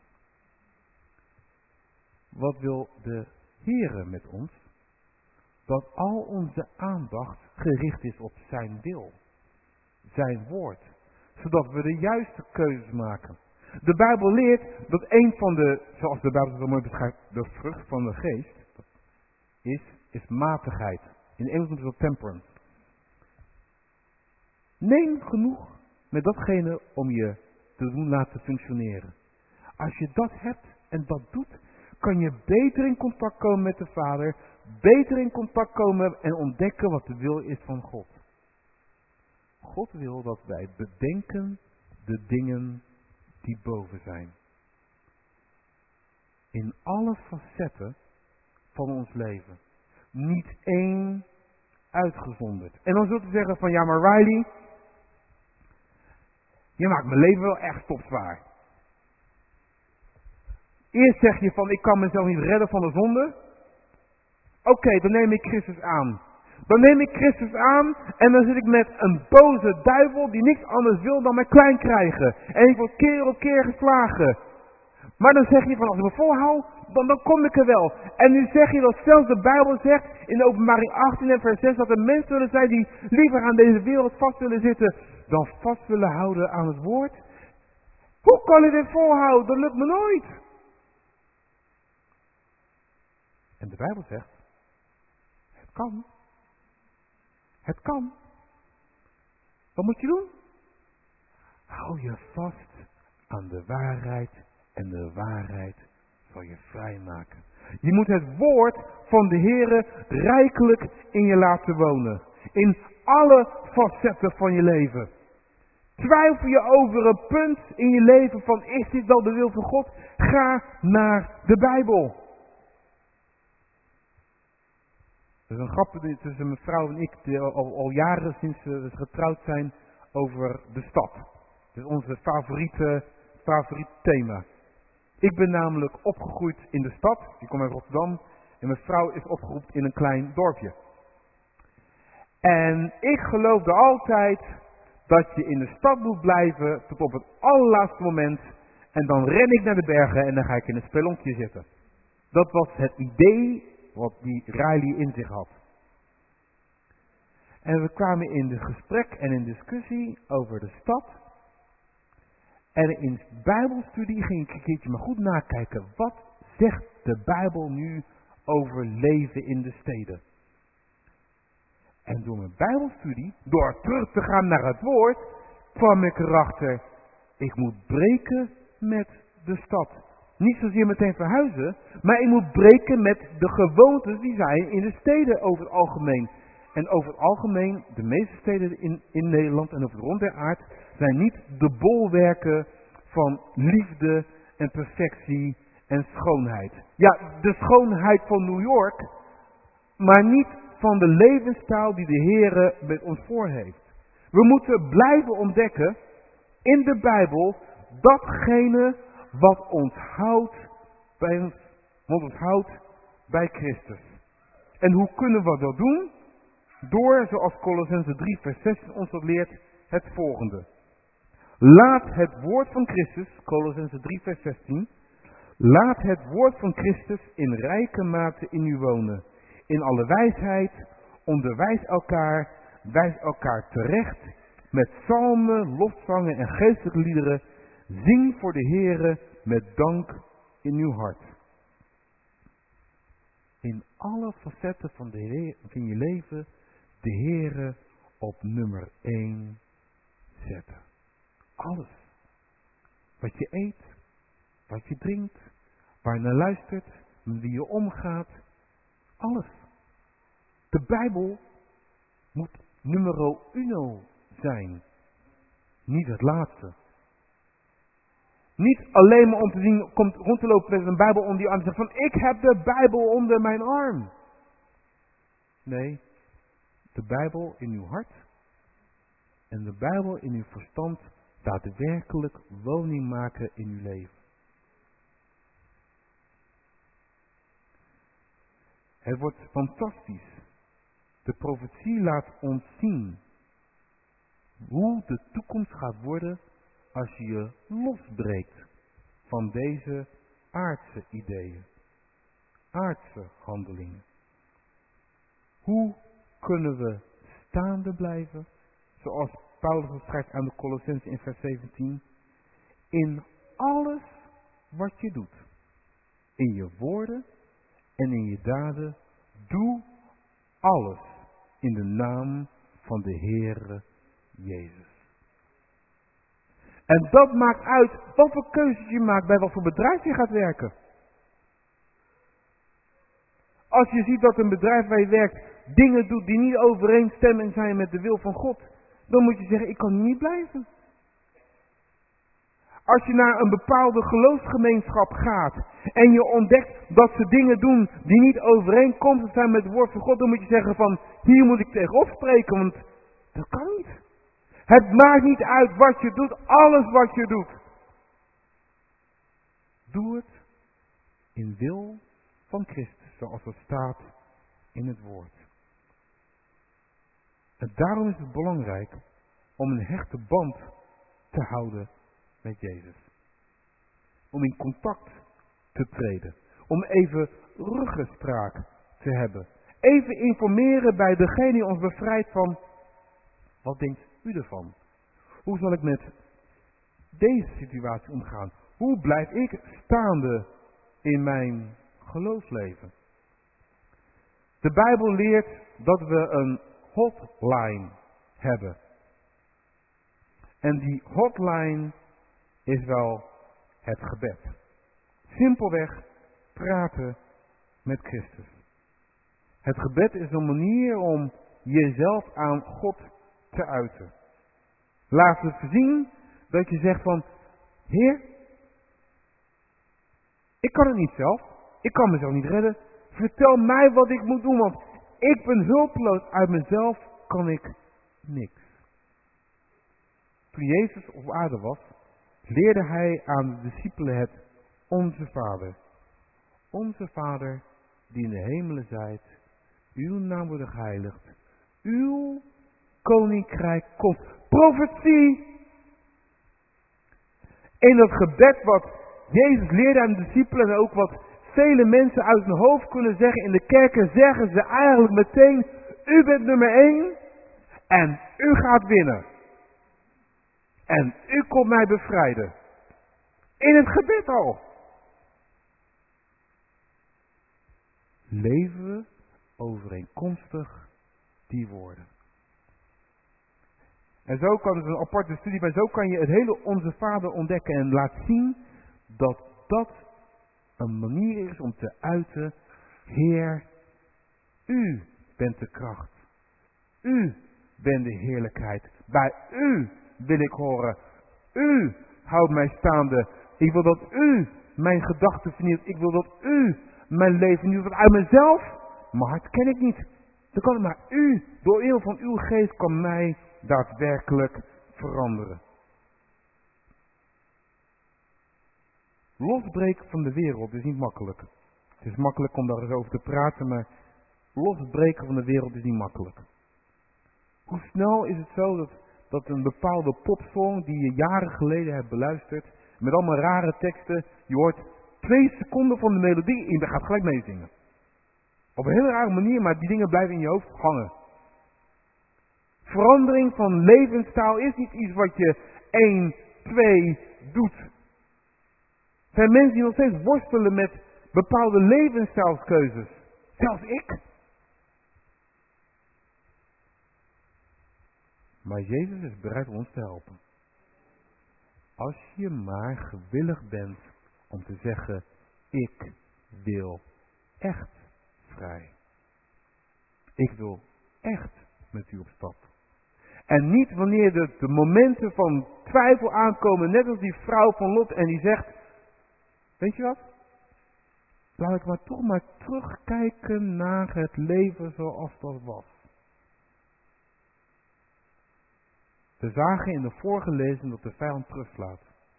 S1: Wat wil de Heere met ons? Dat al onze aandacht gericht is op zijn wil. Zijn woord. Zodat we de juiste keuzes maken. De Bijbel leert dat een van de, zoals de Bijbel zo mooi beschrijft, de vrucht van de geest is matigheid. In Engels noemen ze dat temperance. Neem genoeg met datgene om je te doen laten functioneren. Als je dat hebt en dat doet, kan je beter in contact komen met de Vader, beter in contact komen en ontdekken wat de wil is van God. God wil dat wij bedenken de dingen die boven zijn. In alle facetten van ons leven. Niet één uitgezonderd. En dan zult u zeggen van ja maar Riley, je maakt mijn leven wel echt topzwaar. Eerst zeg je van ik kan mezelf niet redden van de zonde. Oké, dan neem ik Christus aan. Dan neem ik Christus aan en dan zit ik met een boze duivel die niks anders wil dan mij klein krijgen. En ik word keer op keer geslagen. Maar dan zeg je van als ik me volhoud, dan kom ik er wel. En nu zeg je dat zelfs de Bijbel zegt in de Openbaring 18 en vers 6 dat er mensen zullen zijn die liever aan deze wereld vast willen zitten dan vast willen houden aan het woord. Hoe kan ik dit volhouden? Dat lukt me nooit. En de Bijbel zegt, het kan. Het kan. Wat moet je doen? Hou je vast aan de waarheid en de waarheid zal je vrijmaken. Je moet het woord van de Heere rijkelijk in je laten wonen. In alle facetten van je leven. Twijfel je over een punt in je leven van is dit wel de wil van God? Ga naar de Bijbel. Er is een grap tussen mijn vrouw en ik die al jaren sinds we getrouwd zijn over de stad. Dat is onze favoriet thema. Ik ben namelijk opgegroeid in de stad. Ik kom uit Rotterdam. En mijn vrouw is opgegroeid in een klein dorpje. En ik geloofde altijd dat je in de stad moet blijven tot op het allerlaatste moment. En dan ren ik naar de bergen en dan ga ik in een spelonkje zitten. Dat was het idee wat die Riley in zich had. En we kwamen in de gesprek en in discussie over de stad. En in Bijbelstudie ging ik een keertje maar goed nakijken. Wat zegt de Bijbel nu over leven in de steden? En door mijn Bijbelstudie, door terug te gaan naar het woord, kwam ik erachter. Ik moet breken met de stad. Niet zozeer meteen verhuizen, maar ik moet breken met de gewoontes die zijn in de steden over het algemeen. En over het algemeen, de meeste steden in Nederland en over de rond der aard zijn niet de bolwerken van liefde en perfectie en schoonheid. Ja, de schoonheid van New York, maar niet van de levensstijl die de Heere met ons voor heeft. We moeten blijven ontdekken in de Bijbel datgene wat ons houdt bij Christus. En hoe kunnen we dat doen? Door, zoals Kolossenzen 3 vers 16 ons dat leert, het volgende. Laat het woord van Christus, Kolossenzen 3 vers 16, laat het woord van Christus in rijke mate in u wonen. In alle wijsheid, onderwijs elkaar, wijs elkaar terecht, met psalmen, lofzangen en geestelijke liederen, zing voor de Heere met dank in uw hart. in alle facetten van je leven de Heere op nummer 1 zetten. Alles. Wat je eet, wat je drinkt, waar je naar luistert, met wie je omgaat. Alles. De Bijbel moet numero uno zijn. Niet het laatste. Niet alleen maar om te zien, komt rond te lopen met een Bijbel onder je arm en zeggen van ik heb de Bijbel onder mijn arm. Nee, de Bijbel in uw hart en de Bijbel in uw verstand daadwerkelijk woning maken in uw leven. Het wordt fantastisch. De profetie laat ons zien hoe de toekomst gaat worden als je je losbreekt van deze aardse ideeën, aardse handelingen. Hoe kunnen we staande blijven, zoals Paulus het schrijft aan de Colossenzen in vers 17, in alles wat je doet, in je woorden en in je daden, doe alles in de naam van de Heere Jezus. En dat maakt uit wat voor keuzes je maakt, bij wat voor bedrijf je gaat werken. Als je ziet dat een bedrijf waar je werkt dingen doet die niet overeenstemmen zijn met de wil van God, dan moet je zeggen, ik kan hier niet blijven. Als je naar een bepaalde geloofsgemeenschap gaat en je ontdekt dat ze dingen doen die niet overeenkomstig zijn met het woord van God, dan moet je zeggen van, hier moet ik tegen opspreken, want dat kan niet. Het maakt niet uit wat je doet, alles wat je doet. Doe het in wil van Christus, zoals het staat in het woord. En daarom is het belangrijk om een hechte band te houden met Jezus. Om in contact te treden. Om even ruggespraak te hebben. Even informeren bij degene die ons bevrijdt van, wat denkt u ervan? Hoe zal ik met deze situatie omgaan? Hoe blijf ik staande in mijn geloofsleven? De Bijbel leert dat we een hotline hebben. En die hotline is wel het gebed. Simpelweg praten met Christus. Het gebed is een manier om jezelf aan God te uiten. Laat het zien dat je zegt van, Heer, ik kan het niet zelf. Ik kan mezelf niet redden. Vertel mij wat ik moet doen, want ik ben hulpeloos. Uit mezelf kan ik niks. Toen Jezus op aarde was, leerde hij aan de discipelen het Onze Vader. Onze Vader die in de hemelen zijt, uw naam wordt geheiligd, uw koninkrijk komt. Profetie! In dat gebed wat Jezus leerde aan de discipelen en ook wat vele mensen uit hun hoofd kunnen zeggen in de kerken, zeggen ze eigenlijk meteen, u bent nummer 1 en u gaat winnen. En u komt mij bevrijden. In het gebed al. Leven we overeenkomstig die woorden. En zo kan het een aparte studie, maar zo kan je het hele Onze Vader ontdekken en laat zien dat dat een manier is om te uiten, Heer, u bent de kracht. U bent de heerlijkheid. Bij u wil ik horen. U houdt mij staande. Ik wil dat u mijn gedachten vernieuwt. Ik wil dat u mijn leven vernieuwt. Want uit mezelf, mijn hart ken ik niet. Dan kan het maar u, door middel van uw geest, kan mij daadwerkelijk veranderen. Losbreken van de wereld is niet makkelijk. Het is makkelijk om daar eens over te praten, maar losbreken van de wereld is niet makkelijk. Hoe snel is het zo dat een bepaalde popsong die je jaren geleden hebt beluisterd, met allemaal rare teksten, je hoort 2 seconden van de melodie en je gaat gelijk meezingen. Op een hele rare manier, maar die dingen blijven in je hoofd hangen. Verandering van levensstijl is niet iets wat je 1, 2 doet. Er zijn mensen die nog steeds worstelen met bepaalde levensstijlkeuzes. Zelfs ik. Maar Jezus is bereid om ons te helpen. Als je maar gewillig bent om te zeggen, ik wil echt vrij. Ik wil echt met u op stap. En niet wanneer de momenten van twijfel aankomen, net als die vrouw van Lot en die zegt, weet je wat? Laat ik maar toch maar terugkijken naar het leven zoals dat was. We zagen in de vorige lezing dat de vijand terugslaat.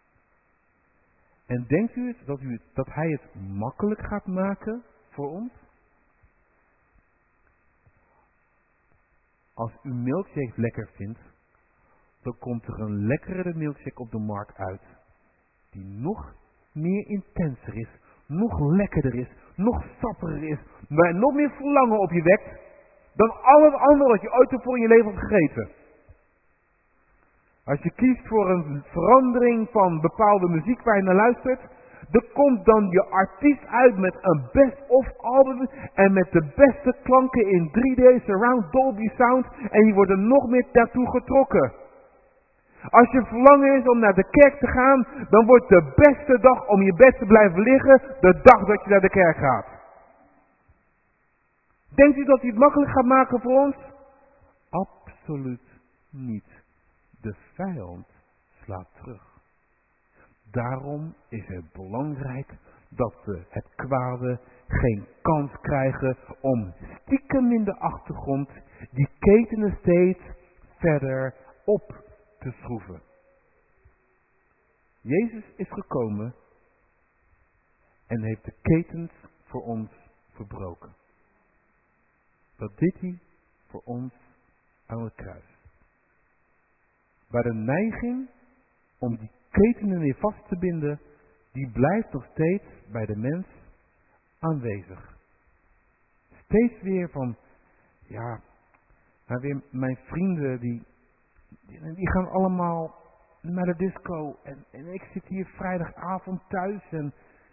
S1: En denkt u dat hij het makkelijk gaat maken voor ons? Als u milkshake lekker vindt, dan komt er een lekkere milkshake op de markt uit. Die nog meer intenser is, nog lekkerder is, nog sappiger is, maar nog meer verlangen op je wekt dan al het andere wat je ooit ervoor in je leven hebt gegeten. Als je kiest voor een verandering van bepaalde muziek waar je naar luistert, er komt dan je artiest uit met een best-of album en met de beste klanken in 3D, surround, Dolby Sound en je wordt er nog meer daartoe getrokken. Als je verlangen is om naar de kerk te gaan, dan wordt de beste dag om je bed te blijven liggen de dag dat je naar de kerk gaat. Denkt u dat hij het makkelijk gaat maken voor ons? Absoluut niet. De vijand slaat terug. Daarom is het belangrijk dat we het kwade geen kans krijgen om stiekem in de achtergrond die ketenen steeds verder op te schroeven. Jezus is gekomen en heeft de ketens voor ons verbroken. Dat deed hij voor ons aan het kruis. Maar de neiging om die ketenen weer vast te binden, die blijft nog steeds bij de mens aanwezig. Steeds weer van, ja, nou weer mijn vrienden die gaan allemaal naar de disco en ik zit hier vrijdagavond thuis en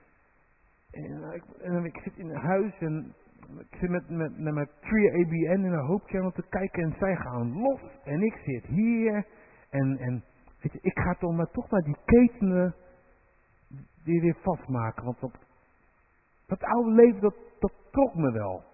S1: ik zit in huis en ik zit met mijn Tree ABN in een Hope Channel te kijken en zij gaan los en ik zit hier en weet je, ik ga toch maar die ketenen weer vastmaken, want dat oude leven dat trok me wel.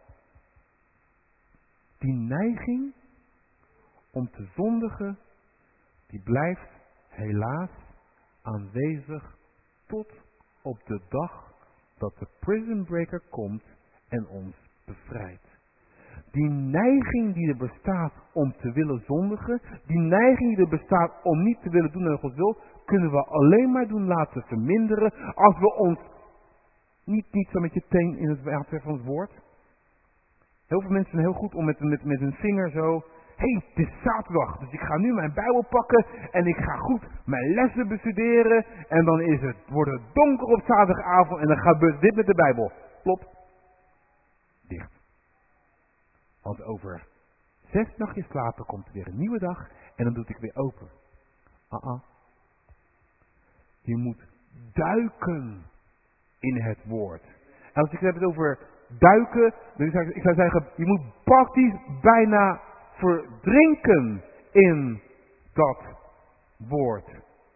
S1: Die neiging om te zondigen, die blijft helaas aanwezig tot op de dag dat de prison breaker komt en ons bevrijdt. Die neiging die er bestaat om te willen zondigen, die neiging die er bestaat om niet te willen doen naar God wil, kunnen we alleen maar doen laten verminderen als we ons niet zo met je teen in het water van het woord. Heel veel mensen zijn heel goed om met hun vinger zo, hey, het is zaterdag, dus ik ga nu mijn Bijbel pakken en ik ga goed mijn lessen bestuderen en dan wordt het donker op zaterdagavond en dan gebeurt dit met de Bijbel. Plop. Dicht. Want over 6 nachtjes slapen komt er weer een nieuwe dag en dan doe ik weer open. Je moet duiken in het woord. En als ik het heb over duiken, dan ik zou zeggen, je moet praktisch bijna verdrinken in dat woord.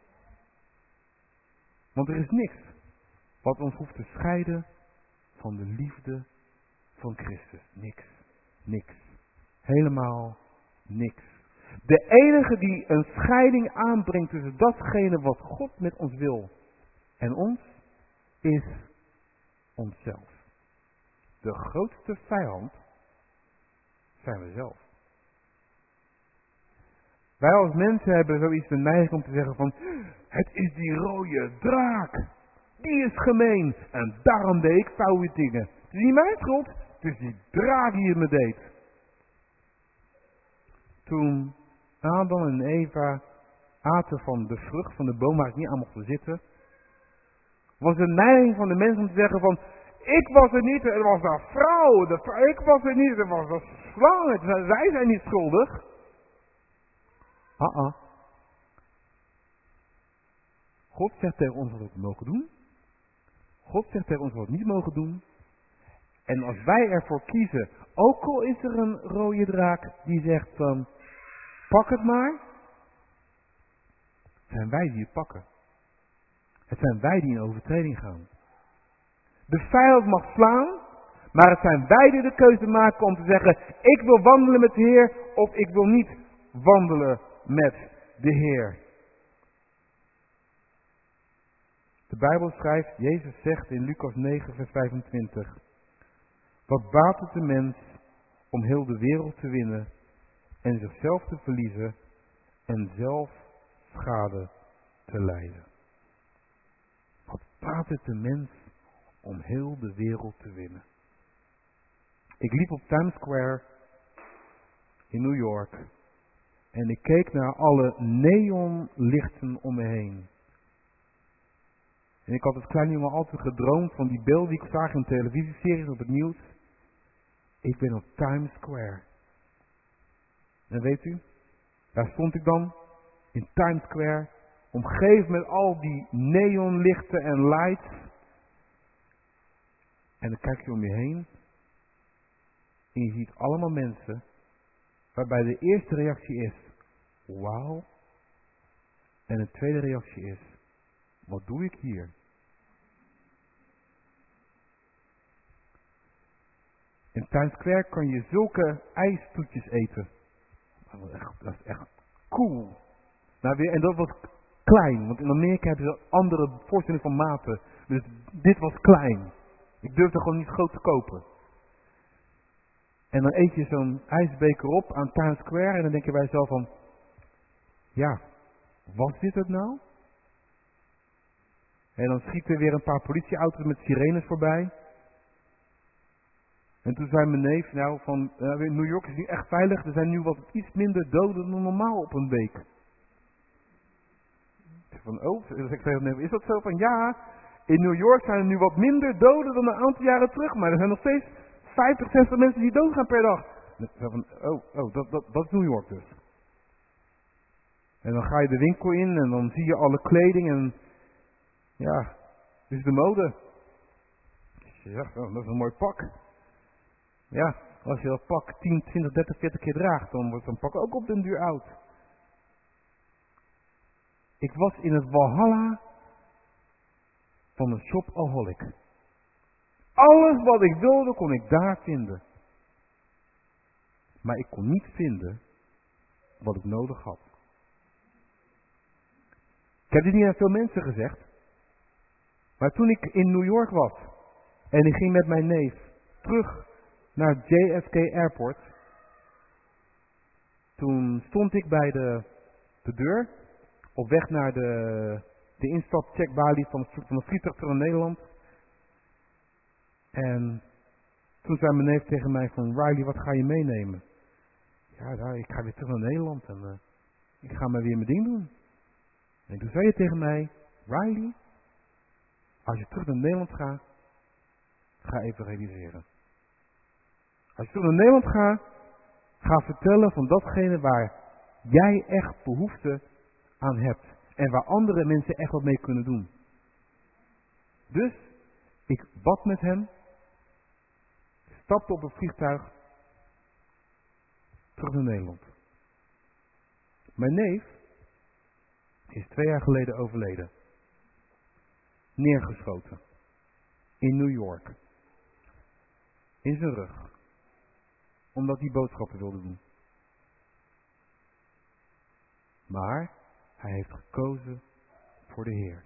S1: Want er is niks wat ons hoeft te scheiden van de liefde van Christus. Niks. Niks. Helemaal niks. De enige die een scheiding aanbrengt tussen datgene wat God met ons wil en ons, is onszelf. De grootste vijand zijn we zelf. Wij als mensen hebben zoiets de neiging om te zeggen van, het is die rode draak. Die is gemeen en daarom deed ik foute dingen. Het is niet mijn schuld, het is die draak die het me deed. Toen Adam en Eva aten van de vrucht van de boom waar ik niet aan mocht zitten, was de neiging van de mens om te zeggen van, ik was er niet, het was een vrouw, ik was er niet, het was een slang, wij zijn niet schuldig. God zegt tegen ons wat we mogen doen. God zegt tegen ons wat we niet mogen doen. En als wij ervoor kiezen, ook al is er een rode draak die zegt van, pak het maar. Het zijn wij die het pakken. Het zijn wij die in overtreding gaan. De vijand mag slaan, maar het zijn wij die de keuze maken om te zeggen, ik wil wandelen met de Heer of ik wil niet wandelen met de Heer. De Bijbel schrijft, Jezus zegt in Lucas 9 vers 25. Wat baat het de mens om heel de wereld te winnen en zichzelf te verliezen en zelf schade te lijden. Wat baat het de mens om heel de wereld te winnen. Ik liep op Times Square in New York en ik keek naar alle neonlichten om me heen. En ik had als klein jongen altijd gedroomd van die beelden die ik zag in televisieseries op het nieuws. Ik ben op Times Square. En weet u, daar stond ik dan in Times Square, omgeven met al die neonlichten en lights. En dan kijk je om je heen en je ziet allemaal mensen waarbij de eerste reactie is, wauw. En de tweede reactie is, wat doe ik hier? In Times Square kan je zulke ijstoetjes eten. Dat is echt cool. Nou, en dat was klein, want in Amerika hebben ze andere voorstellingen van maten. Dus dit was klein. Ik durfde gewoon niet groot te kopen. En dan eet je zo'n ijsbeker op aan Times Square en dan denk je bij jezelf van, ja, was dit het nou? En dan schieten weer een paar politieauto's met sirenes voorbij. En toen zei mijn neef, nou van, New York is niet echt veilig, er zijn nu wat iets minder doden dan normaal op een week. Van, oh, ik zei, is dat zo? Van ja, in New York zijn er nu wat minder doden dan een aantal jaren terug, maar er zijn nog steeds 50, 60 mensen die doodgaan per dag. Van, dat is New York dus. En dan ga je de winkel in en dan zie je alle kleding en ja, dit is de mode. Ja, dat is een mooi pak. Ja, als je dat pak 10, 20, 30, 40 keer draagt, dan wordt zo'n pak ook op den duur oud. Ik was in het Walhalla van een shopaholic. Alles wat ik wilde kon ik daar vinden. Maar ik kon niet vinden wat ik nodig had. Ik heb dit niet aan veel mensen gezegd. Maar toen ik in New York was en ik ging met mijn neef terug naar JFK Airport. Toen stond ik bij de deur op weg naar de instapcheckbalie van de vliegtuig naar Nederland. En toen zei mijn neef tegen mij van, Riley, wat ga je meenemen? Ja, ik ga weer terug naar Nederland en ik ga maar weer mijn ding doen. En toen zei je tegen mij, Riley, als je terug naar Nederland gaat, ga even realiseren. Als je terug naar Nederland gaat, ga vertellen van datgene waar jij echt behoefte aan hebt. En waar andere mensen echt wat mee kunnen doen. Dus, ik bad met hem, stapte op het vliegtuig, terug naar Nederland. Mijn neef is 2 jaar geleden overleden. Neergeschoten. In New York. In zijn rug. Omdat hij boodschappen wilde doen. Maar hij heeft gekozen voor de Heer.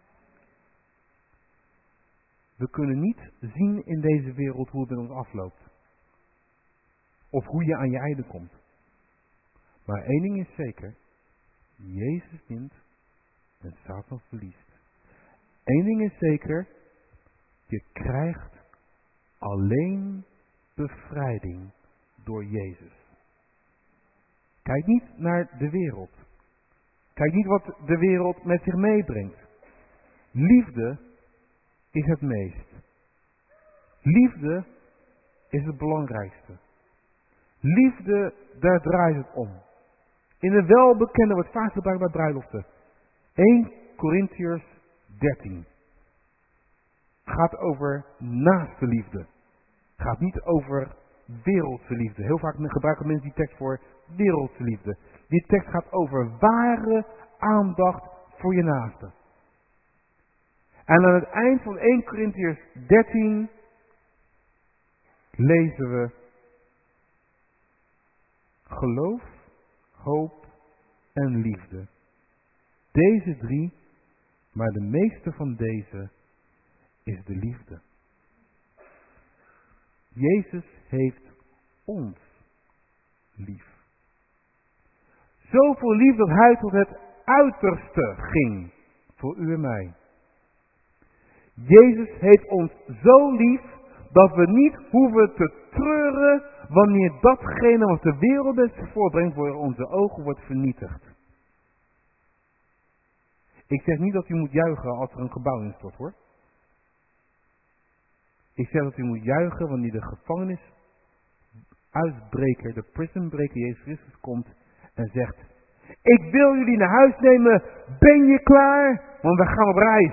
S1: We kunnen niet zien in deze wereld hoe het met ons afloopt. Of hoe je aan je einde komt. Maar één ding is zeker. Jezus wint en Satan verliest. Eén ding is zeker. Je krijgt alleen bevrijding door Jezus. Kijk niet naar de wereld. Kijk niet wat de wereld met zich meebrengt. Liefde is het meest. Liefde is het belangrijkste. Liefde, daar draait het om. In een welbekende, wordt vaak gebruikt bij bruiloften. 1 Korintiërs 13. Gaat over naaste liefde. gaat niet over wereldse liefde. Heel vaak gebruiken mensen die tekst voor wereldse liefde. Die tekst gaat over ware aandacht voor je naaste. En aan het eind van 1 Korintiërs 13 lezen we geloof, hoop en liefde. Deze 3, maar de meeste van deze is de liefde. Jezus heeft ons lief. Zoveel lief dat hij tot het uiterste ging voor u en mij. Jezus heeft ons zo lief dat we niet hoeven te treuren wanneer datgene wat de wereld met zich voorbrengt voor onze ogen wordt vernietigd. Ik zeg niet dat u moet juichen als er een gebouw instort, hoor. Ik zeg dat u moet juichen wanneer de gevangenisuitbreker, de prisonbreker Jezus Christus komt en zegt: ik wil jullie naar huis nemen, ben je klaar? Want we gaan op reis.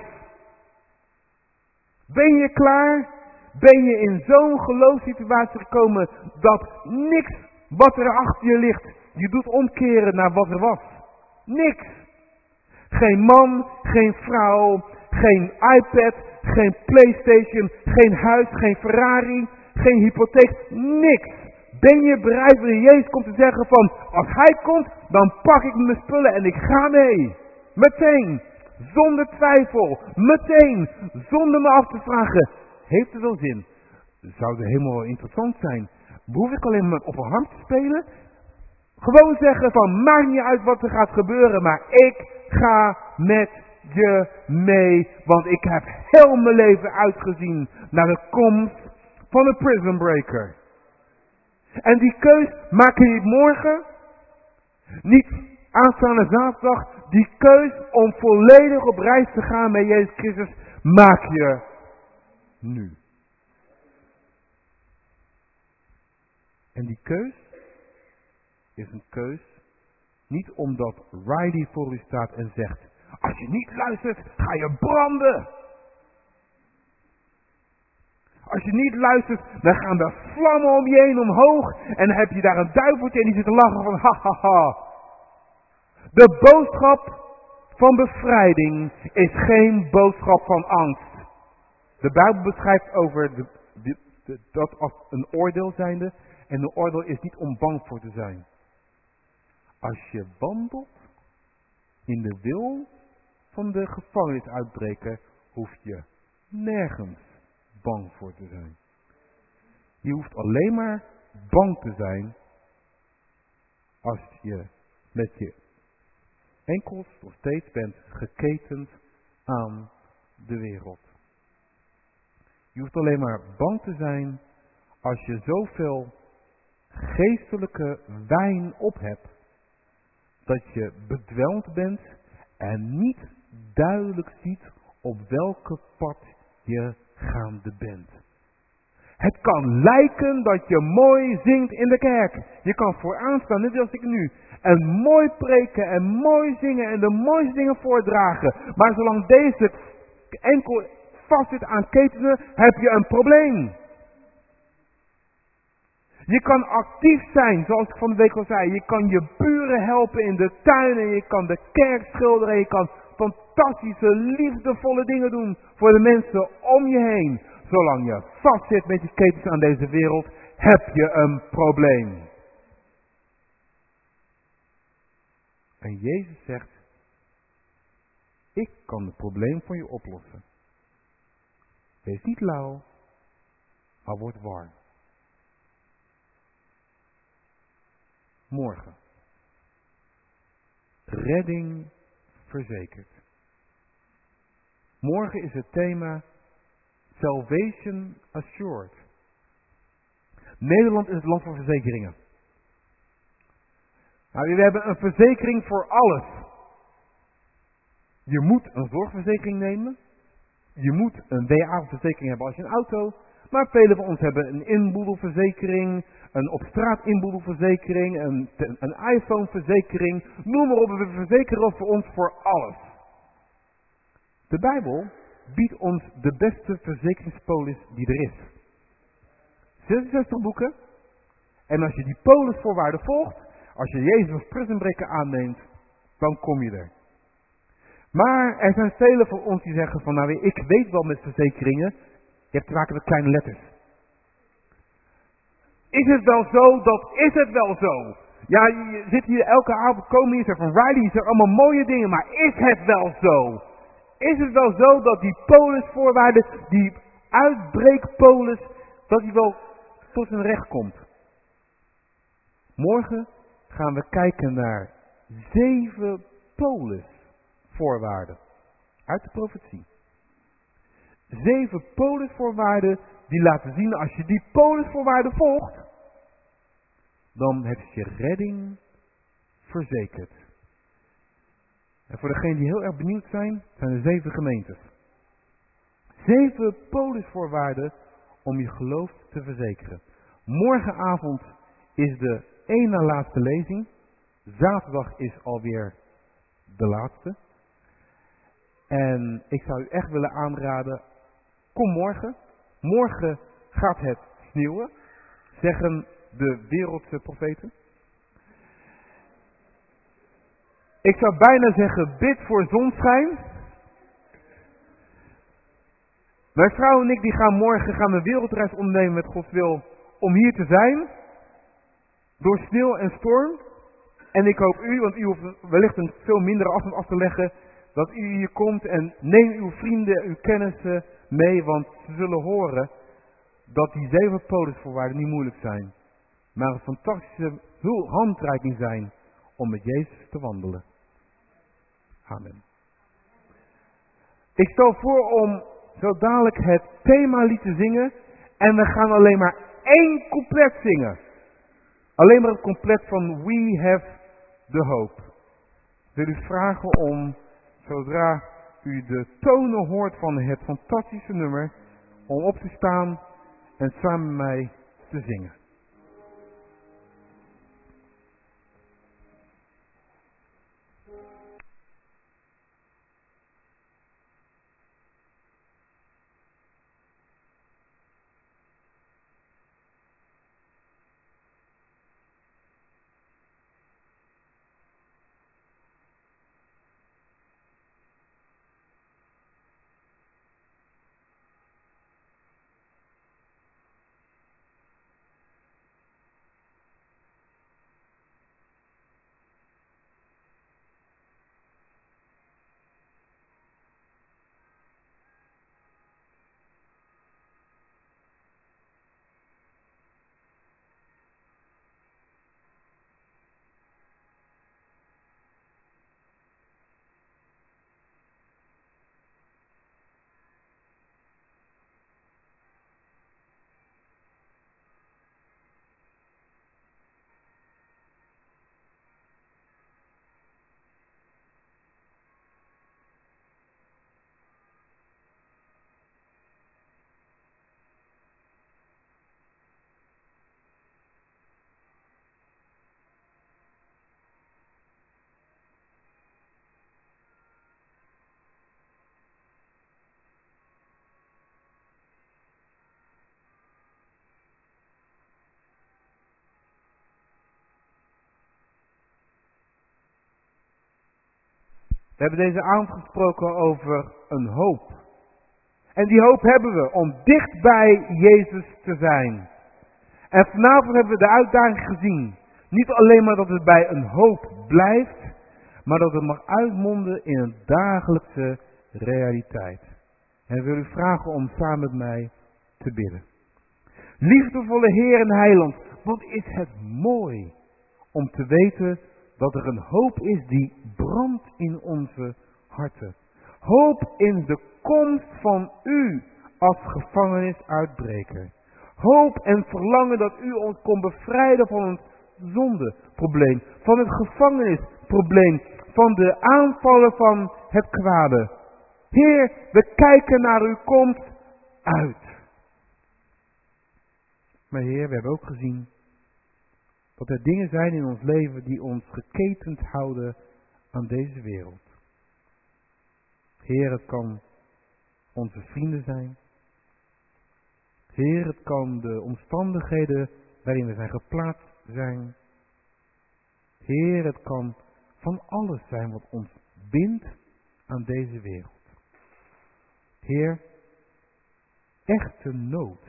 S1: Ben je klaar? Ben je in zo'n geloofssituatie gekomen dat niks wat er achter je ligt je doet omkeren naar wat er was? Niks. Geen man, geen vrouw, geen iPad, geen PlayStation, geen huis, geen Ferrari, geen hypotheek, niks. Ben je bereid wanneer Jezus komt te zeggen van, als hij komt, dan pak ik mijn spullen en ik ga mee. Meteen, zonder twijfel, meteen, zonder me af te vragen. Heeft het wel zin? Zou het helemaal wel interessant zijn? Hoef ik alleen maar op een hand te spelen? Gewoon zeggen van, maakt niet uit wat er gaat gebeuren, maar ik ga met je mee. Want ik heb heel mijn leven uitgezien naar de komst van een prisonbreaker. En die keus maak je niet morgen, niet aanstaande zaterdag. Die keus om volledig op reis te gaan met Jezus Christus maak je nu. En die keus is een keus niet omdat Riley voor u staat en zegt, als je niet luistert ga je branden. Als je niet luistert, dan gaan de vlammen om je heen omhoog. En dan heb je daar een duiveltje en die zit te lachen van ha ha ha. De boodschap van bevrijding is geen boodschap van angst. De Bijbel beschrijft over dat als een oordeel zijnde. En een oordeel is niet om bang voor te zijn. Als je wandelt in de wil van de gevangenisuitbreker, hoef je nergens bang voor te zijn. Je hoeft alleen maar bang te zijn als je met je enkels nog steeds bent geketend aan de wereld. Je hoeft alleen maar bang te zijn als je zoveel geestelijke wijn op hebt dat je bedwelmd bent en niet duidelijk ziet op welke pad je gaande bent. Het kan lijken dat je mooi zingt in de kerk. Je kan vooraan staan, net als ik nu. En mooi preken en mooi zingen en de mooiste dingen voordragen. Maar zolang deze enkel vast zit aan ketenen, heb je een probleem. Je kan actief zijn, zoals ik van de week al zei. Je kan je buren helpen in de tuin en je kan de kerk schilderen. En je kan fantastische, liefdevolle dingen doen voor de mensen om je heen. Zolang je vastzit met je ketens aan deze wereld, heb je een probleem. En Jezus zegt, ik kan het probleem voor je oplossen. Wees niet lauw, maar word warm. Morgen. Redding verzekerd. Morgen is het thema Salvation Assured. Nederland is het land van verzekeringen. Nou, we hebben een verzekering voor alles. Je moet een zorgverzekering nemen. Je moet een WA-verzekering hebben als je een auto. Maar velen van ons hebben een inboedelverzekering, een op straat inboedelverzekering, een iPhone-verzekering. Noem maar op, we verzekeren voor ons voor alles. De Bijbel biedt ons de beste verzekeringspolis die er is. 66 boeken. En als je die polisvoorwaarden volgt, als je Jezus als prisonbreker aanneemt, dan kom je er. Maar er zijn velen van ons die zeggen van, nou ik weet wel met verzekeringen, je hebt te maken met kleine letters. Is het wel zo? Dat is het wel zo. Ja, je zit hier elke avond komen hier, zegt van Riley, je zegt allemaal mooie dingen, maar is het wel zo? Is het wel zo dat die polisvoorwaarden, die uitbreekpolis, dat die wel tot zijn recht komt? Morgen gaan we kijken naar 7 polisvoorwaarden uit de profetie. 7 polisvoorwaarden die laten zien, als je die polisvoorwaarden volgt, dan heb je redding verzekerd. En voor degenen die heel erg benieuwd zijn er 7 gemeentes. 7 polisvoorwaarden om je geloof te verzekeren. Morgenavond is de één na laatste lezing. Zaterdag is alweer de laatste. En ik zou u echt willen aanraden, kom morgen. Morgen gaat het sneeuwen, zeggen de wereldse profeten. Ik zou bijna zeggen, bid voor zonschijn. Mijn vrouw en ik die gaan morgen een wereldreis ondernemen met Gods wil om hier te zijn. Door sneeuw en storm. En ik hoop u, want u hoeft wellicht een veel mindere afstand af te leggen, dat u hier komt en neem uw vrienden, uw kennissen mee, want ze zullen horen dat die 7 polisvoorwaarden niet moeilijk zijn. Maar een fantastische handreiking zijn om met Jezus te wandelen. Amen. Ik stel voor om zo dadelijk het themalied te zingen. En we gaan alleen maar 1 couplet zingen. Alleen maar het couplet van We Have the Hope. Ik wil u vragen om, zodra u de tonen hoort van het fantastische nummer, om op te staan en samen met mij te zingen. We hebben deze avond gesproken over een hoop. En die hoop hebben we om dicht bij Jezus te zijn. En vanavond hebben we de uitdaging gezien. Niet alleen maar dat het bij een hoop blijft, maar dat het mag uitmonden in een dagelijkse realiteit. En ik wil u vragen om samen met mij te bidden. Liefdevolle Heer en Heiland, wat is het mooi om te weten dat er een hoop is die brandt in onze harten. Hoop in de komst van u als gevangenisuitbreker. Hoop en verlangen dat u ons kon bevrijden van het zondeprobleem, van het gevangenisprobleem, van de aanvallen van het kwade. Heer, we kijken naar uw komst uit. Maar Heer, we hebben ook gezien dat er dingen zijn in ons leven die ons geketend houden aan deze wereld. Heer, het kan onze vrienden zijn. Heer, het kan de omstandigheden waarin we zijn geplaatst zijn. Heer, het kan van alles zijn wat ons bindt aan deze wereld. Heer, echte nood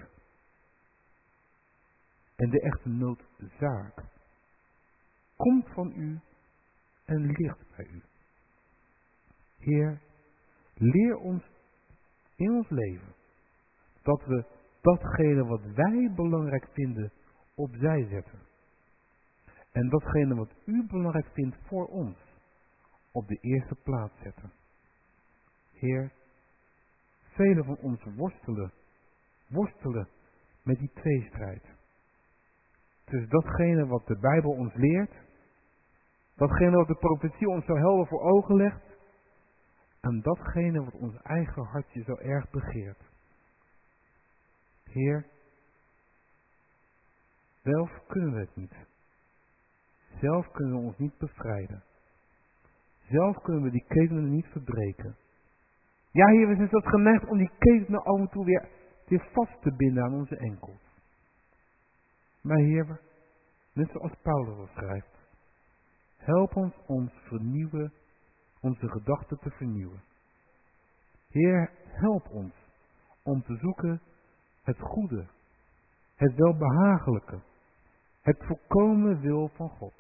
S1: en de echte noodzaak komt van u en ligt bij u. Heer, leer ons in ons leven dat we datgene wat wij belangrijk vinden opzij zetten. En datgene wat u belangrijk vindt voor ons op de eerste plaats zetten. Heer, velen van ons worstelen met die tweestrijd. Tussen datgene wat de Bijbel ons leert, datgene wat de profetie ons zo helder voor ogen legt, en datgene wat ons eigen hartje zo erg begeert. Heer, zelf kunnen we het niet. Zelf kunnen we ons niet bevrijden. Zelf kunnen we die ketenen niet verbreken. Ja, Heer, we zijn zelfs geneigd om die ketenen af en toe weer vast te binden aan onze enkels. Maar Heer, net zoals Paulus al schrijft, help ons vernieuwen, onze gedachten te vernieuwen. Heer, help ons om te zoeken het goede, het welbehagelijke, het volkomen wil van God.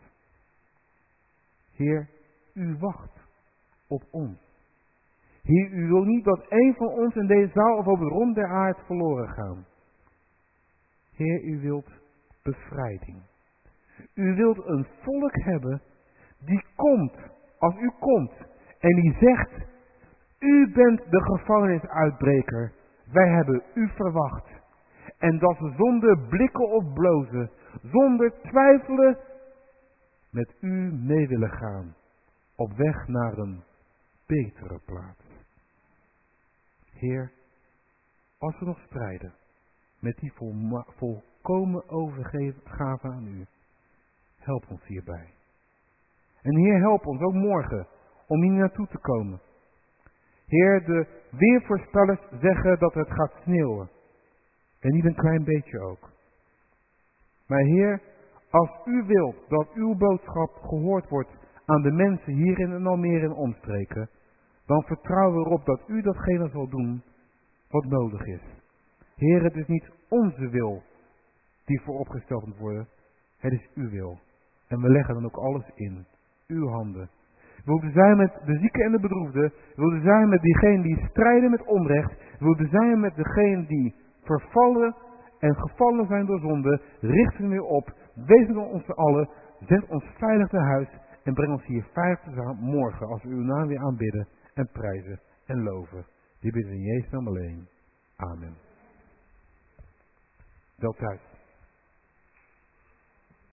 S1: Heer, u wacht op ons. Heer, u wil niet dat één van ons in deze zaal of op de rond der aarde verloren gaan. Heer, u wilt bevrijding. U wilt een volk hebben die komt, als u komt, en die zegt, u bent de gevangenisuitbreker, wij hebben u verwacht. En dat ze zonder blikken of blozen, zonder twijfelen, met u mee willen gaan, op weg naar een betere plaats. Heer, als we nog strijden met die volkomen overgave aan u, help ons hierbij. En Heer, help ons ook morgen om hier naartoe te komen. Heer, de weervoorspellers zeggen dat het gaat sneeuwen. En niet een klein beetje ook. Maar Heer, als u wilt dat uw boodschap gehoord wordt aan de mensen hier in Almere en omstreken, dan vertrouwen we erop dat u datgene zal doen wat nodig is. Heer, het is niet onze wil die vooropgesteld moet worden, het is uw wil. En we leggen dan ook alles in uw handen. We wilden zijn met de zieken en de bedroefden. We wilden zijn met diegenen die strijden met onrecht. We wilden zijn met degenen die vervallen en gevallen zijn door zonde. Richt u op. Wees met ons allen. Zet ons veilig naar huis. En breng ons hier veilig tezamen morgen als we uw naam weer aanbidden en prijzen en loven. Die bidden in Jezus naam alleen. Amen. Wel thuis.